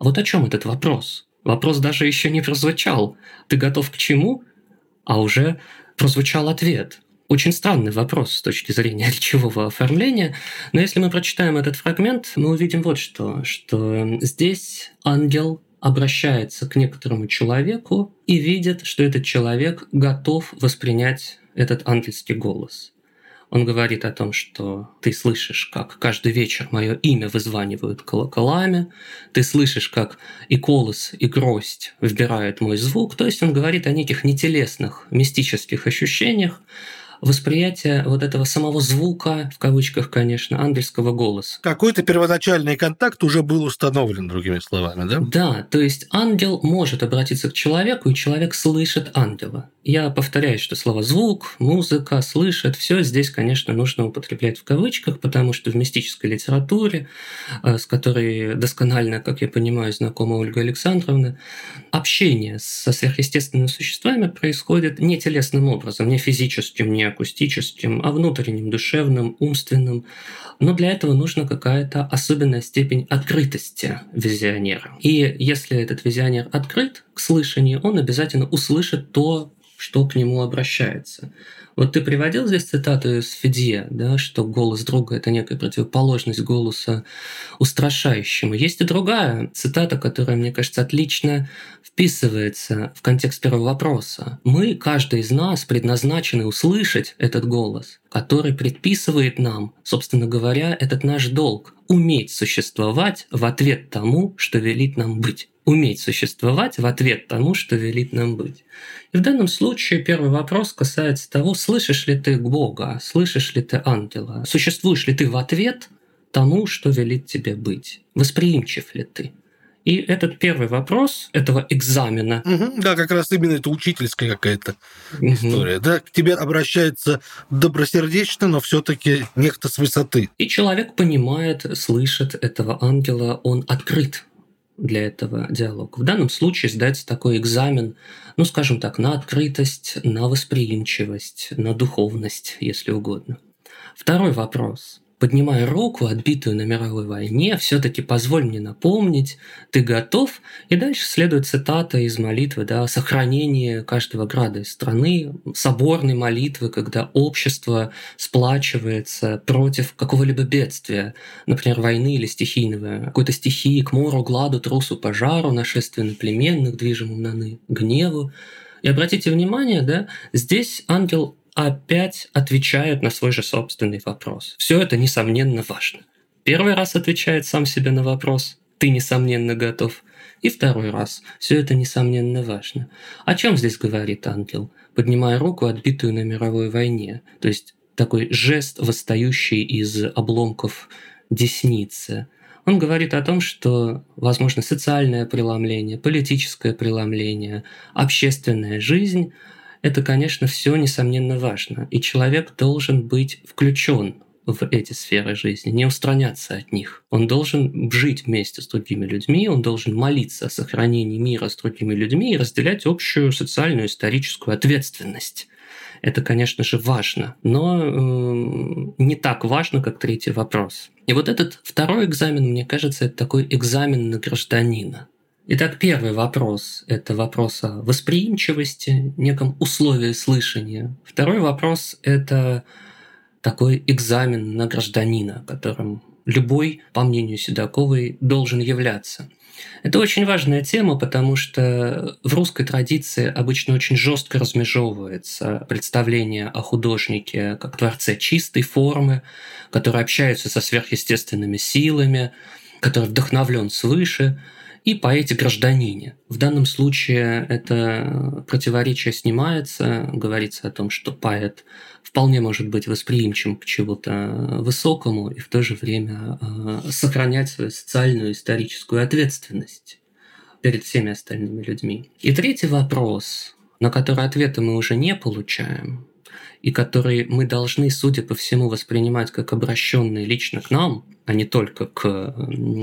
А вот о чем этот вопрос? Вопрос даже еще не прозвучал. Ты готов к чему? А уже прозвучал ответ. Очень странный вопрос с точки зрения речевого оформления, но если мы прочитаем этот фрагмент, мы увидим вот что, что здесь ангел обращается к некоторому человеку и видит, что этот человек готов воспринять этот ангельский голос. Он говорит о том, что ты слышишь, как каждый вечер мое имя вызванивают колоколами, ты слышишь, как и колос, и гроздь вбирают мой звук. То есть он говорит о неких нетелесных, мистических ощущениях, восприятие вот этого самого звука, в кавычках, конечно, ангельского голоса. Какой-то первоначальный контакт уже был установлен, другими словами, да? Да, то есть ангел может обратиться к человеку, и человек слышит ангела. Я повторяю, что слова «звук», «музыка», «слышит» – все здесь, конечно, нужно употреблять в кавычках, потому что в мистической литературе, с которой досконально, как я понимаю, знакома Ольга Александровна, общение со сверхъестественными существами происходит не телесным образом, не физическим, не акустическим, а внутренним, душевным, умственным. Но для этого нужна какая-то особенная степень открытости визионера. И если этот визионер открыт к слышанию, он обязательно услышит то, что к нему обращается. Вот ты приводил здесь цитату из Фидье, да, что голос друга – это некая противоположность голоса устрашающему. Есть и другая цитата, которая, мне кажется, отлично вписывается в контекст первого вопроса. Мы, каждый из нас, предназначены услышать этот голос, который предписывает нам, собственно говоря, этот наш долг – уметь существовать в ответ тому, что велит нам быть. Уметь существовать в ответ тому, что велит нам быть. И в данном случае первый вопрос касается того, слышишь ли ты Бога, слышишь ли ты ангела, существуешь ли ты в ответ тому, что велит тебе быть, восприимчив ли ты. И этот первый вопрос этого экзамена. Угу, да, как раз именно это учительская какая-то угу. история. Да, к тебе обращается добросердечно, но все-таки некто с высоты. И человек понимает, слышит этого ангела, он открыт для этого диалога. В данном случае сдается такой экзамен, ну, скажем так, на открытость, на восприимчивость, на духовность, если угодно. Второй вопрос. Поднимая руку, отбитую на мировой войне, все-таки позволь мне напомнить, ты готов? И дальше следует цитата из молитвы, да, о сохранении каждого града из страны, соборной молитвы, когда общество сплачивается против какого-либо бедствия, например, войны или стихийного, какой-то стихии, к мору, гладу, трусу, пожару, нашествию наплеменных, движимым на гневу. И обратите внимание, да, здесь ангел опять отвечает на свой же собственный вопрос. Все это, несомненно, важно. Первый раз отвечает сам себе на вопрос «ты, несомненно, готов?» И второй раз «все это, несомненно, важно». О чем здесь говорит ангел, поднимая руку, отбитую на мировой войне? То есть такой жест, восстающий из обломков десницы. Он говорит о том, что, возможно, социальное преломление, политическое преломление, общественная жизнь – это, конечно, все несомненно важно, и человек должен быть включен в эти сферы жизни, не устраняться от них. Он должен жить вместе с другими людьми, он должен молиться о сохранении мира с другими людьми и разделять общую социальную историческую ответственность. Это, конечно же, важно, но э, не так важно, как третий вопрос. И вот этот второй экзамен, мне кажется, это такой экзамен на гражданина. Итак, первый вопрос – это вопрос о восприимчивости, неком условии слышания. Второй вопрос – это такой экзамен на гражданина, которым любой, по мнению Седоковой, должен являться. Это очень важная тема, потому что в русской традиции обычно очень жестко размежевывается представление о художнике как творце чистой формы, который общается со сверхъестественными силами, который вдохновлен свыше, и поэте-гражданине. В данном случае это противоречие снимается, говорится о том, что поэт вполне может быть восприимчив к чему-то высокому и в то же время сохранять свою социальную историческую ответственность перед всеми остальными людьми. И третий вопрос, на который ответа мы уже не получаем, и который мы должны, судя по всему, воспринимать как обращенный лично к нам, а не только к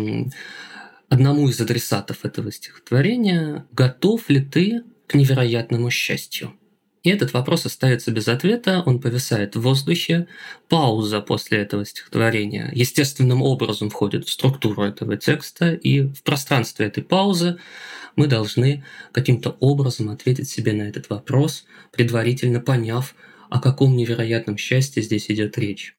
одному из адресатов этого стихотворения: «Готов ли ты к невероятному счастью?» И этот вопрос остается без ответа, он повисает в воздухе. Пауза после этого стихотворения естественным образом входит в структуру этого текста, и в пространстве этой паузы мы должны каким-то образом ответить себе на этот вопрос, предварительно поняв, о каком невероятном счастье здесь идет речь.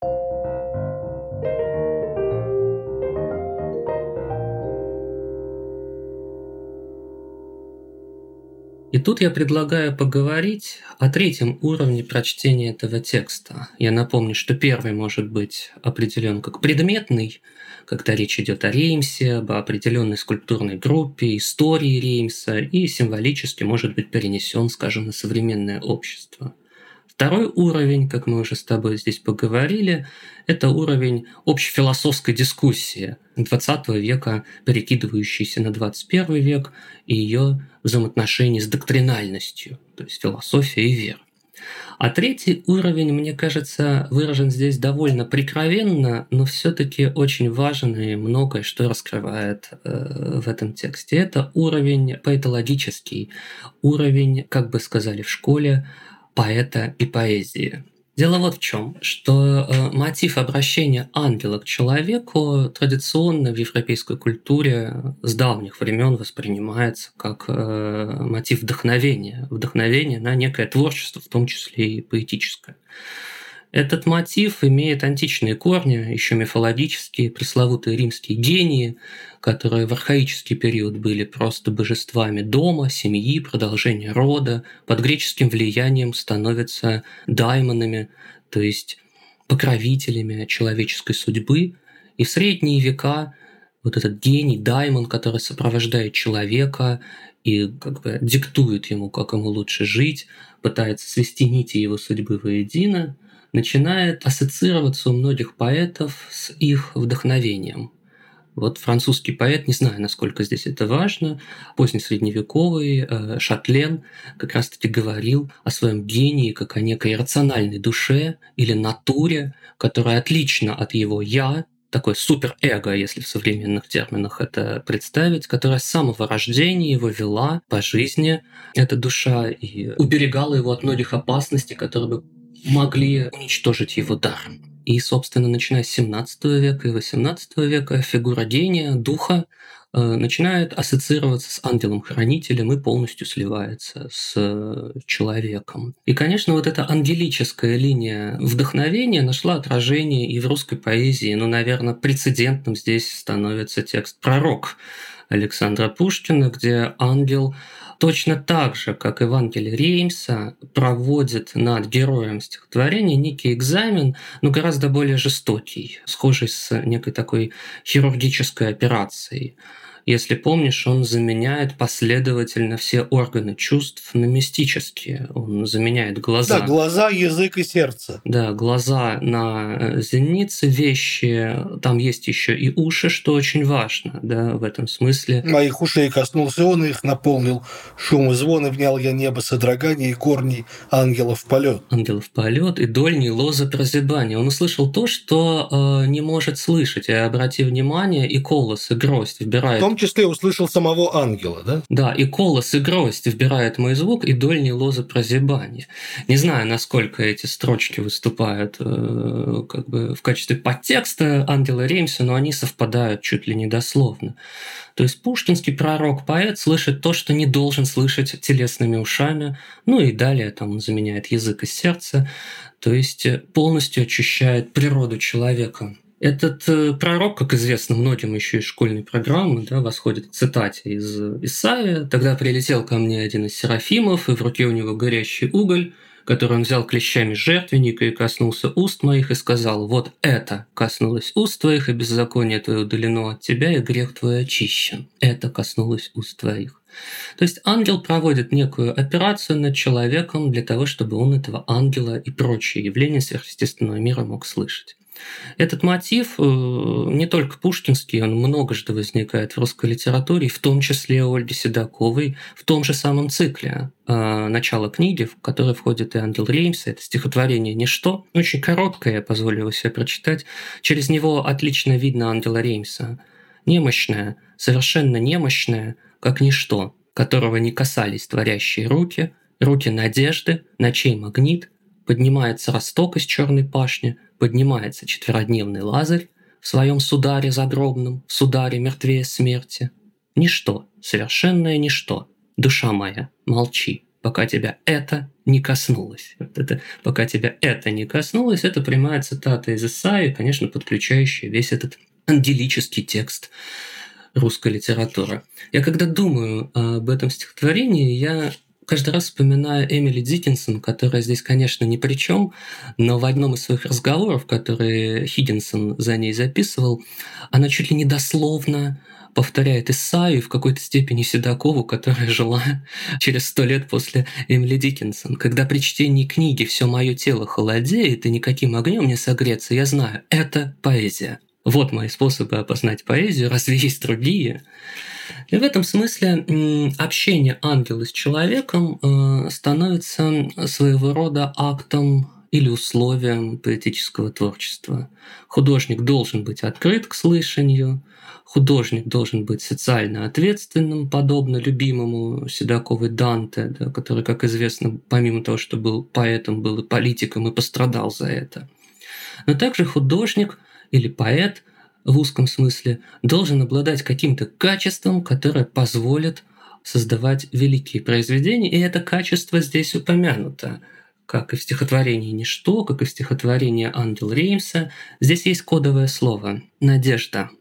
И тут я предлагаю поговорить о третьем уровне прочтения этого текста. Я напомню, что первый может быть определен как предметный, когда речь идет о Реймсе, об определенной скульптурной группе, истории Реймса, и символически может быть перенесен, скажем, на современное общество. Второй уровень, как мы уже с тобой здесь поговорили, это уровень общефилософской дискуссии двадцатого века, перекидывающийся на двадцать первый век, и ее взаимоотношений с доктринальностью, то есть философия и вера. А третий уровень, мне кажется, выражен здесь довольно прикровенно, но все-таки очень важен и многое что раскрывает э, в этом тексте. Это уровень поэтологический, уровень, как бы сказали в школе, поэта и поэзии. Дело вот в чем, что э, мотив обращения ангела к человеку традиционно в европейской культуре с давних времен воспринимается как э, мотив вдохновения, вдохновения на некое творчество, в том числе и поэтическое. Этот мотив имеет античные корни, еще мифологические, пресловутые римские гении, которые в архаический период были просто божествами дома, семьи, продолжения рода, под греческим влиянием становятся даймонами, то есть покровителями человеческой судьбы. И в средние века вот этот гений, даймон, который сопровождает человека и как бы диктует ему, как ему лучше жить, пытается свести нити его судьбы воедино, начинает ассоциироваться у многих поэтов с их вдохновением. Вот французский поэт, не знаю, насколько здесь это важно, позднесредневековый э, Шатлен как раз-таки говорил о своем гении как о некой рациональной душе или натуре, которая отлична от его «я», такое суперэго, если в современных терминах это представить, которая с самого рождения его вела по жизни, эта душа, и уберегала его от многих опасностей, которые бы могли уничтожить его дар. И, собственно, начиная с семнадцатого века и восемнадцатого века фигура гения, духа, э, начинает ассоциироваться с ангелом-хранителем и полностью сливается с э, человеком. И, конечно, вот эта ангелическая линия вдохновения нашла отражение и в русской поэзии, но, наверное, прецедентным здесь становится текст «Пророк» Александра Пушкина, где ангел точно так же, как Евангелие Реймса, проводит над героем стихотворения некий экзамен, но гораздо более жестокий, схожий с некой такой хирургической операцией. Если помнишь, он заменяет последовательно все органы чувств на мистические. Он заменяет глаза. Да, глаза, язык и сердце. Да, глаза на зеницы, вещи. Там есть еще и уши, что очень важно, да, в этом смысле. Моих ушей коснулся он, и их наполнил шум и звон, и внял я небо содрогание и корней ангелов полет. Ангелов полет и дольние лозы прозябания. Он услышал то, что э, не может слышать. И обрати внимание, и колос, и гроздь вбирает. В том числе услышал самого ангела, да? Да, и колос, и гроздь вбирает мой звук, и дольние лозы прозябания. Не знаю, насколько эти строчки выступают э, как бы в качестве подтекста ангела Реймса, но они совпадают чуть ли не дословно. То есть пушкинский пророк-поэт слышит то, что не должен слышать телесными ушами, ну и далее там он заменяет язык и сердце, то есть полностью очищает природу человека. Этот э, пророк, как известно многим еще из школьной программы, да, восходит к цитате из Исаия. «Тогда прилетел ко мне один из серафимов, и в руке у него горящий уголь, который он взял клещами жертвенника и коснулся уст моих, и сказал: вот это коснулось уст твоих, и беззаконие твое удалено от тебя, и грех твой очищен. Это коснулось уст твоих». То есть ангел проводит некую операцию над человеком для того, чтобы он этого ангела и прочие явления сверхъестественного мира мог слышать. Этот мотив не только пушкинский, он многожды возникает в русской литературе, в том числе у Ольги Седоковой, в том же самом цикле «Начало книги», в который входит и «Ангел Реймса». Это стихотворение «Ничто», очень короткое, я позволю его себе прочитать. Через него отлично видно ангела Реймса. Немощное, совершенно немощное, как ничто, которого не касались творящие руки, руки надежды, ночей магнит, поднимается росток из черной пашни, поднимается четверодневный Лазарь в своем сударе загробном, в сударе мертвее смерти. Ничто, совершенное ничто, душа моя, молчи, пока тебя это не коснулось. Вот это, пока тебя это не коснулось, это прямая цитата из Исаии, конечно, подключающая весь этот ангелический текст русской литературы. Я когда думаю об этом стихотворении, я каждый раз вспоминаю Эмили Диккенсон, которая здесь, конечно, ни при чем, но в одном из своих разговоров, которые Хиггинсон за ней записывал, она чуть ли не дословно повторяет Исаию, в какой-то степени Седокову, которая жила через сто лет после Эмили Диккенсон. Когда при чтении книги «Все мое тело холодеет, и никаким огнем не согреться», я знаю, это поэзия. Вот мои способы опознать поэзию, разве есть другие? И в этом смысле общение ангела с человеком становится своего рода актом или условием поэтического творчества. Художник должен быть открыт к слышанию, художник должен быть социально ответственным, подобно любимому Седоковой Данте, да, который, как известно, помимо того, что был поэтом, был и политиком и пострадал за это. Но также художник или поэт в узком смысле должен обладать каким-то качеством, которое позволит создавать великие произведения, и это качество здесь упомянуто. Как и в стихотворении «Ничто», как и в стихотворении «Ангел Реймса», здесь есть кодовое слово «надежда».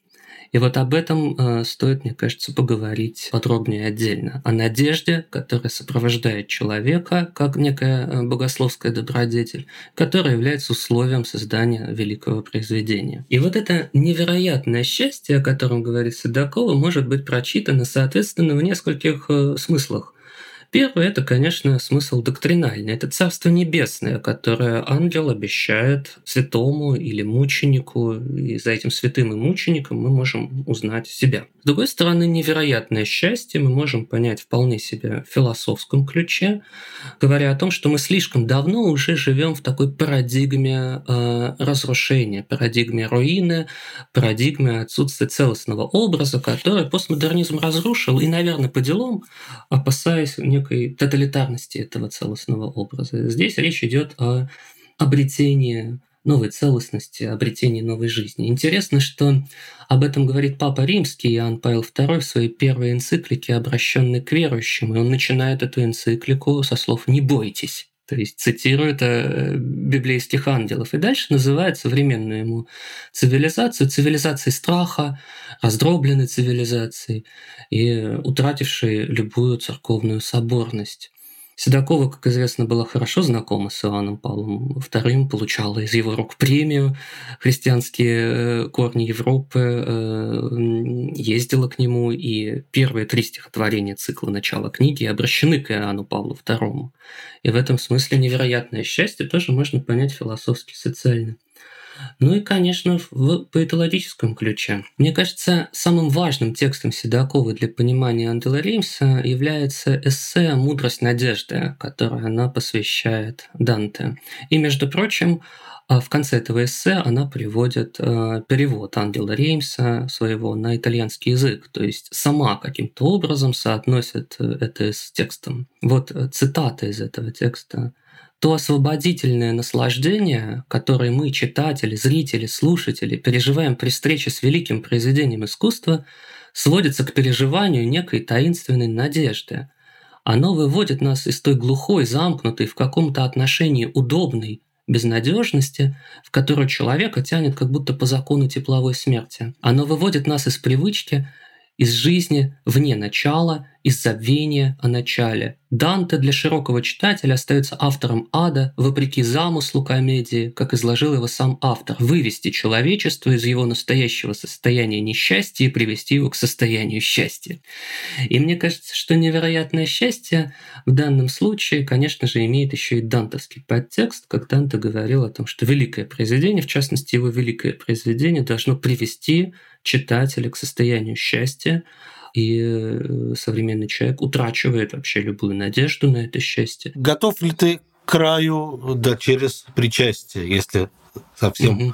И вот об этом э, стоит, мне кажется, поговорить подробнее отдельно. О надежде, которая сопровождает человека, как некая богословская добродетель, которая является условием создания великого произведения. И вот это невероятное счастье, о котором говорит Седокова, может быть прочитано, соответственно, в нескольких э, смыслах. Первый – это, конечно, смысл доктринальный. Это Царство Небесное, которое ангел обещает святому или мученику, и за этим святым и мучеником мы можем узнать себя. С другой стороны, невероятное счастье мы можем понять вполне себе в философском ключе, говоря о том, что мы слишком давно уже живем в такой парадигме э, разрушения, парадигме руины, парадигме отсутствия целостного образа, который постмодернизм разрушил, и, наверное, по делам, опасаясь некой тоталитарности этого целостного образа. Здесь речь идет о обретении новой целостности, обретении новой жизни. Интересно, что об этом говорит Папа Римский Иоанн Павел второй в своей первой энциклике, обращенной к верующим, и он начинает эту энциклику со слов «не бойтесь», то есть цитирует библейских ангелов, и дальше называет современную ему цивилизацию цивилизацией страха, раздробленной цивилизацией и утратившей любую церковную соборность. Седокова, как известно, была хорошо знакома с Иоанном Павлом вторым, получала из его рук премию «Христианские корни Европы», ездила к нему, и первые три стихотворения цикла «Начало книги» обращены к Иоанну Павлу второму. И в этом смысле невероятное счастье тоже можно понять философски, социально. Ну и, конечно, в поэтологическом ключе. Мне кажется, самым важным текстом Седоковой для понимания Ангела Реймса является эссе «Мудрость надежды», которое она посвящает Данте. И, между прочим, в конце этого эссе она приводит перевод Ангела Реймса своего на итальянский язык, то есть сама каким-то образом соотносит это с текстом. Вот цитата из этого текста. То освободительное наслаждение, которое мы, читатели, зрители, слушатели, переживаем при встрече с великим произведением искусства, сводится к переживанию некой таинственной надежды. Оно выводит нас из той глухой, замкнутой, в каком-то отношении удобной безнадежности, в которую человека тянет как будто по закону тепловой смерти. Оно выводит нас из привычки, из жизни вне начала, из забвения о начале. Данте для широкого читателя остается автором ада, вопреки замыслу комедии, как изложил его сам автор, вывести человечество из его настоящего состояния несчастья и привести его к состоянию счастья. И мне кажется, что невероятное счастье в данном случае, конечно же, имеет еще и дантовский подтекст, как Данте говорил о том, что великое произведение, в частности его великое произведение, должно привести читателя к состоянию счастья, и современный человек утрачивает вообще любую надежду на это счастье. Готов ли ты к краю, да через причастие, если совсем угу.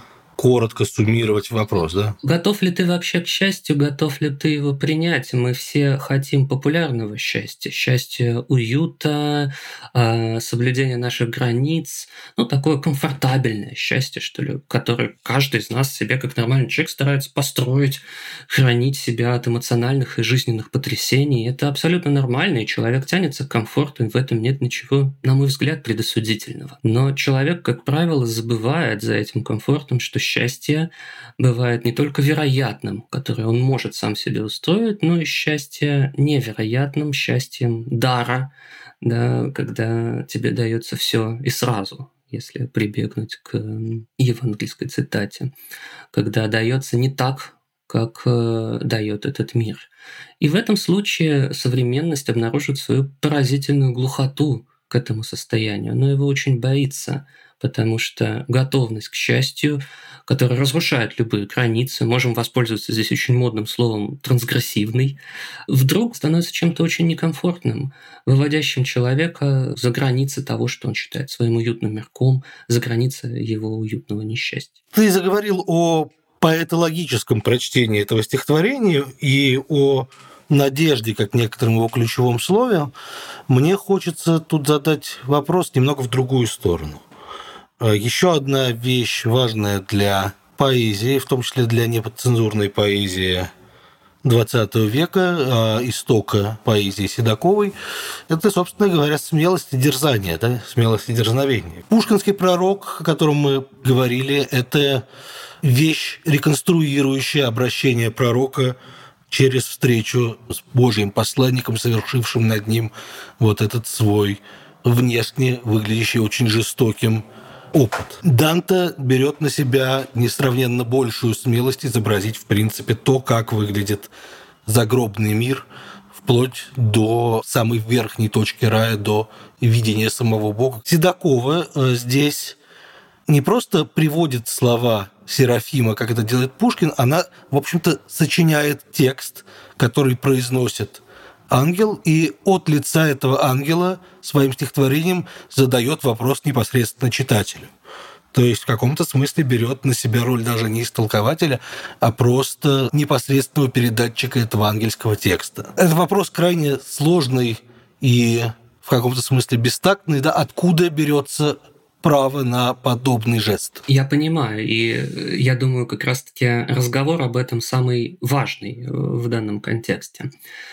коротко суммировать вопрос, да? Готов ли ты вообще к счастью, готов ли ты его принять? Мы все хотим популярного счастья, счастья, уюта, э, соблюдения наших границ, ну, такое комфортабельное счастье, что ли, которое каждый из нас себе, как нормальный человек, старается построить, хранить себя от эмоциональных и жизненных потрясений. Это абсолютно нормально, и человек тянется к комфорту, и в этом нет ничего, на мой взгляд, предосудительного. Но человек, как правило, забывает за этим комфортом, что счастье бывает не только вероятным, которое он может сам себе устроить, но и счастье невероятным, счастьем дара, да, когда тебе дается все и сразу, если прибегнуть к евангельской цитате, когда дается не так, как э, дает этот мир. И в этом случае современность обнаружит свою поразительную глухоту к этому состоянию. Она его очень боится, потому что готовность к счастью, которая разрушает любые границы, можем воспользоваться здесь очень модным словом «трансгрессивный», вдруг становится чем-то очень некомфортным, выводящим человека за границы того, что он считает своим уютным мирком, за границы его уютного несчастья. Ты заговорил о поэтологическом прочтении этого стихотворения и о надежде, как некотором его ключевом слове. Мне хочется тут задать вопрос немного в другую сторону. Еще одна вещь важная для поэзии, в том числе для неподцензурной поэзии двадцатого века, истока поэзии Седоковой, это, собственно говоря, смелость и дерзание, да? Смелость и дерзновение. Пушкинский пророк, о котором мы говорили, это вещь, реконструирующая обращение пророка через встречу с Божьим посланником, совершившим над ним вот этот свой внешне выглядящий очень жестоким опыт. Данте берет на себя несравненно большую смелость изобразить, в принципе, то, как выглядит загробный мир, вплоть до самой верхней точки рая, до видения самого Бога. Седокова здесь не просто приводит слова Серафима, как это делает Пушкин, она, в общем-то, сочиняет текст, который произносит ангел, и от лица этого ангела своим стихотворением задает вопрос непосредственно читателю. То есть в каком-то смысле берет на себя роль даже не истолкователя, а просто непосредственного передатчика этого ангельского текста. Это вопрос крайне сложный и в каком-то смысле бестактный, да, откуда берется право на подобный жест. Я понимаю, и я думаю, как раз-таки разговор об этом самый важный в данном контексте.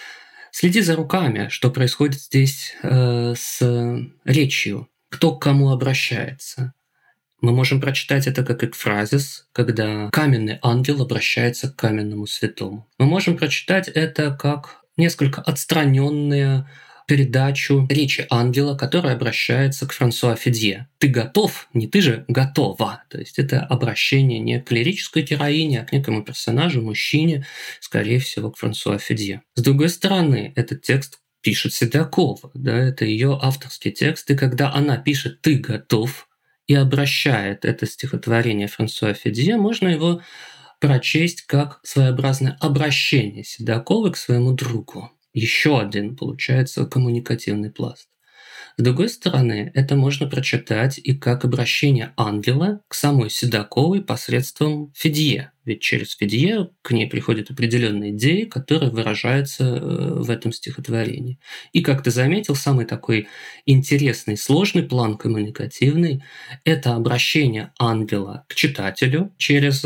Следи за руками, что происходит здесь э, с речью, кто к кому обращается. Мы можем прочитать это как экфразис, когда каменный ангел обращается к каменному святому. Мы можем прочитать это как несколько отстраненные передачу речи ангела, который обращается к Франсуа Фидье. «Ты готов?» Не «ты же готова». То есть это обращение не к лирической героине, а к некому персонажу, мужчине, скорее всего, к Франсуа Фидье. С другой стороны, этот текст пишет Седокова, да, это ее авторский текст, и когда она пишет «ты готов» и обращает это стихотворение Франсуа Фидье, можно его прочесть как своеобразное обращение Седоковой к своему другу. Еще один, получается, коммуникативный пласт. С другой стороны, это можно прочитать и как обращение ангела к самой Седоковой посредством Фидье. Ведь через Фидье к ней приходят определенные идеи, которые выражаются в этом стихотворении. И, как ты заметил, самый такой интересный, сложный план коммуникативный – это обращение ангела к читателю через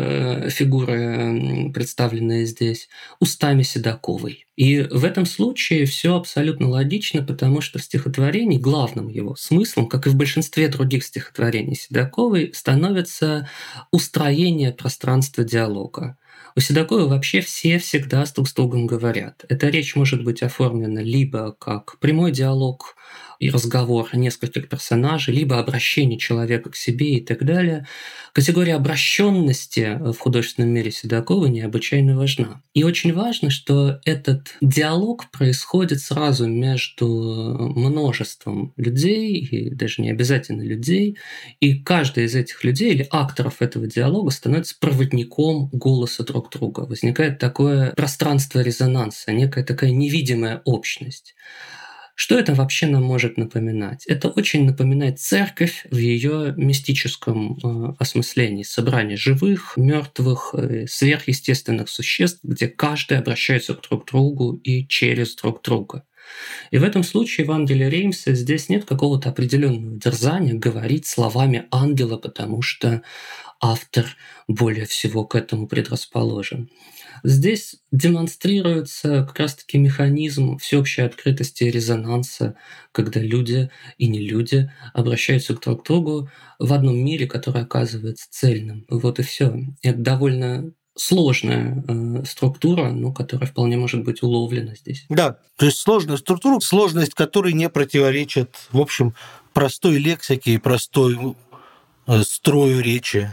э, фигуры, представленные здесь, устами Седоковой. И в этом случае все абсолютно логично, потому что в стихотворении главным его смыслом, как и в большинстве других стихотворений Седоковой, становится устроение пространства диалога. У Седоковой вообще все всегда с друг с другом говорят. Эта речь может быть оформлена либо как прямой диалог и разговор нескольких персонажей, либо обращение человека к себе и так далее. Категория обращенности в художественном мире Седоковой необычайно важна. И очень важно, что этот диалог происходит сразу между множеством людей, и даже не обязательно людей, и каждый из этих людей или акторов этого диалога становится проводником голоса друг друга. Возникает такое пространство резонанса, некая такая невидимая общность. Что это вообще нам может напоминать? Это очень напоминает церковь в ее мистическом э, осмыслении. Собрание живых, мертвых, э, сверхъестественных существ, где каждый обращается друг к другу и через друг друга. И в этом случае в Ангеле Реймса здесь нет какого-то определенного дерзания говорить словами ангела, потому что автор более всего к этому предрасположен. Здесь демонстрируется как раз-таки механизм всеобщей открытости и резонанса, когда люди и не люди обращаются друг к другу в одном мире, который оказывается цельным. Вот и все. Это довольно сложная э, структура, но которая вполне может быть уловлена здесь. Да, то есть сложная структура, сложность которой не противоречит, в общем, простой лексике и простой э, строю речи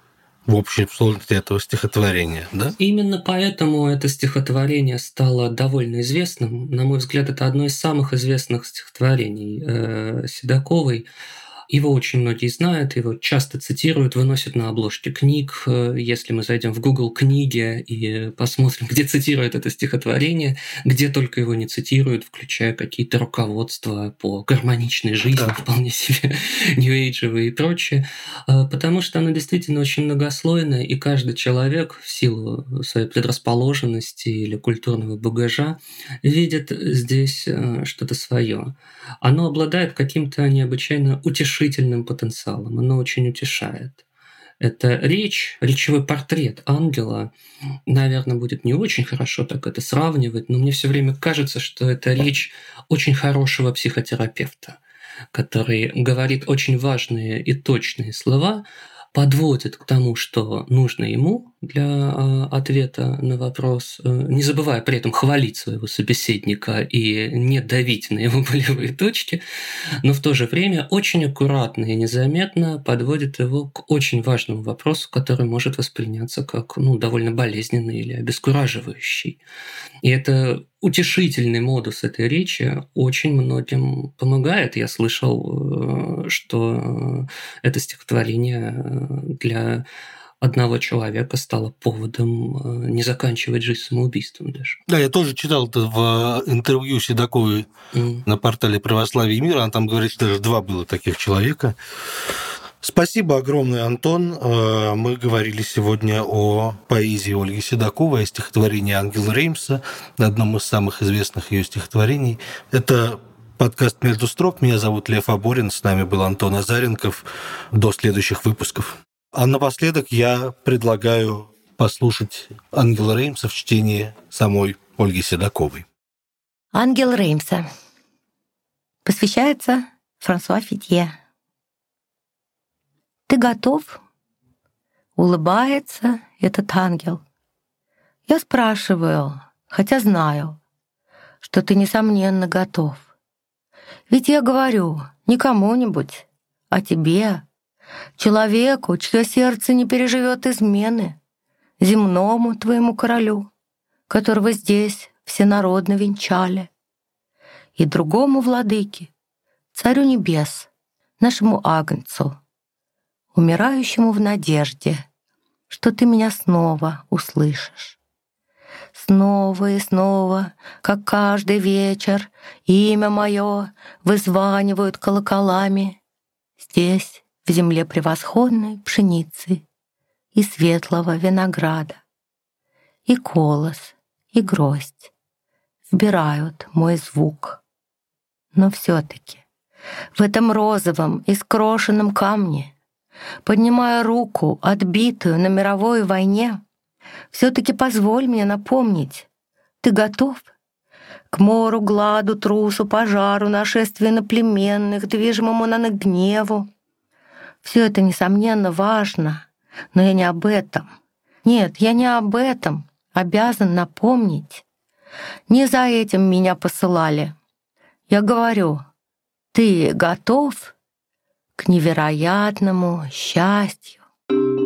в общей сложности этого стихотворения, да? Именно поэтому это стихотворение стало довольно известным. На мой взгляд, это одно из самых известных стихотворений э, Седоковой. Его очень многие знают, его часто цитируют, выносят на обложке книг. Если мы зайдем в Google книги и посмотрим, где цитируют это стихотворение, где только его не цитируют, включая какие-то руководства по гармоничной жизни, да. Вполне себе нью-эйджевые и прочее, потому что оно действительно очень многослойное, и каждый человек в силу своей предрасположенности или культурного багажа видит здесь что-то свое. Оно обладает каким-то необычайно утешительным потенциалом, оно очень утешает. Это речь, речевой портрет ангела, наверное, будет не очень хорошо так это сравнивать, но мне все время кажется, что это речь очень хорошего психотерапевта, который говорит очень важные и точные слова, подводит к тому, что нужно ему для э, ответа на вопрос, э, не забывая при этом хвалить своего собеседника и не давить на его болевые точки, но в то же время очень аккуратно и незаметно подводит его к очень важному вопросу, который может восприняться как ну, довольно болезненный или обескураживающий. И это утешительный модус этой речи очень многим помогает. Я слышал, что это стихотворение для одного человека стало поводом не заканчивать жизнь самоубийством даже. Да, я тоже читал это в интервью Седоковой mm. на портале «Православие и мир». Она там говорит, что даже два было таких человека. Спасибо огромное, Антон. Мы говорили сегодня о поэзии Ольги Седоковой, о стихотворении Ангела Реймса, одном из самых известных ее стихотворений. Это подкаст «Между строк». Меня зовут Лев Аборин, с нами был Антон Азаренков. До следующих выпусков. А напоследок я предлагаю послушать Ангела Реймса в чтении самой Ольги Седоковой. Ангел Реймса. Посвящается Франсуа Фидье. «Ты готов?» — улыбается этот ангел. Я спрашиваю, хотя знаю, что ты, несомненно, готов. Ведь я говорю не кому-нибудь, а тебе, человеку, чье сердце не переживет измены, земному твоему королю, которого здесь всенародно венчали, и другому владыке, царю небес, нашему агнцу, умирающему в надежде, что ты меня снова услышишь. Снова и снова, как каждый вечер, имя мое вызванивают колоколами здесь, в земле превосходной пшеницы и светлого винограда. И колос, и гроздь вбирают мой звук. Но все-таки в этом розовом и скрошенном камне, поднимая руку, отбитую на мировой войне, все-таки позволь мне напомнить, ты готов к мору, гладу, трусу, пожару, нашествию иноплеменных, движимому на гневу. Все это, несомненно, важно, но я не об этом. Нет, я не об этом обязан напомнить. Не за этим меня посылали. Я говорю, ты готов к невероятному счастью?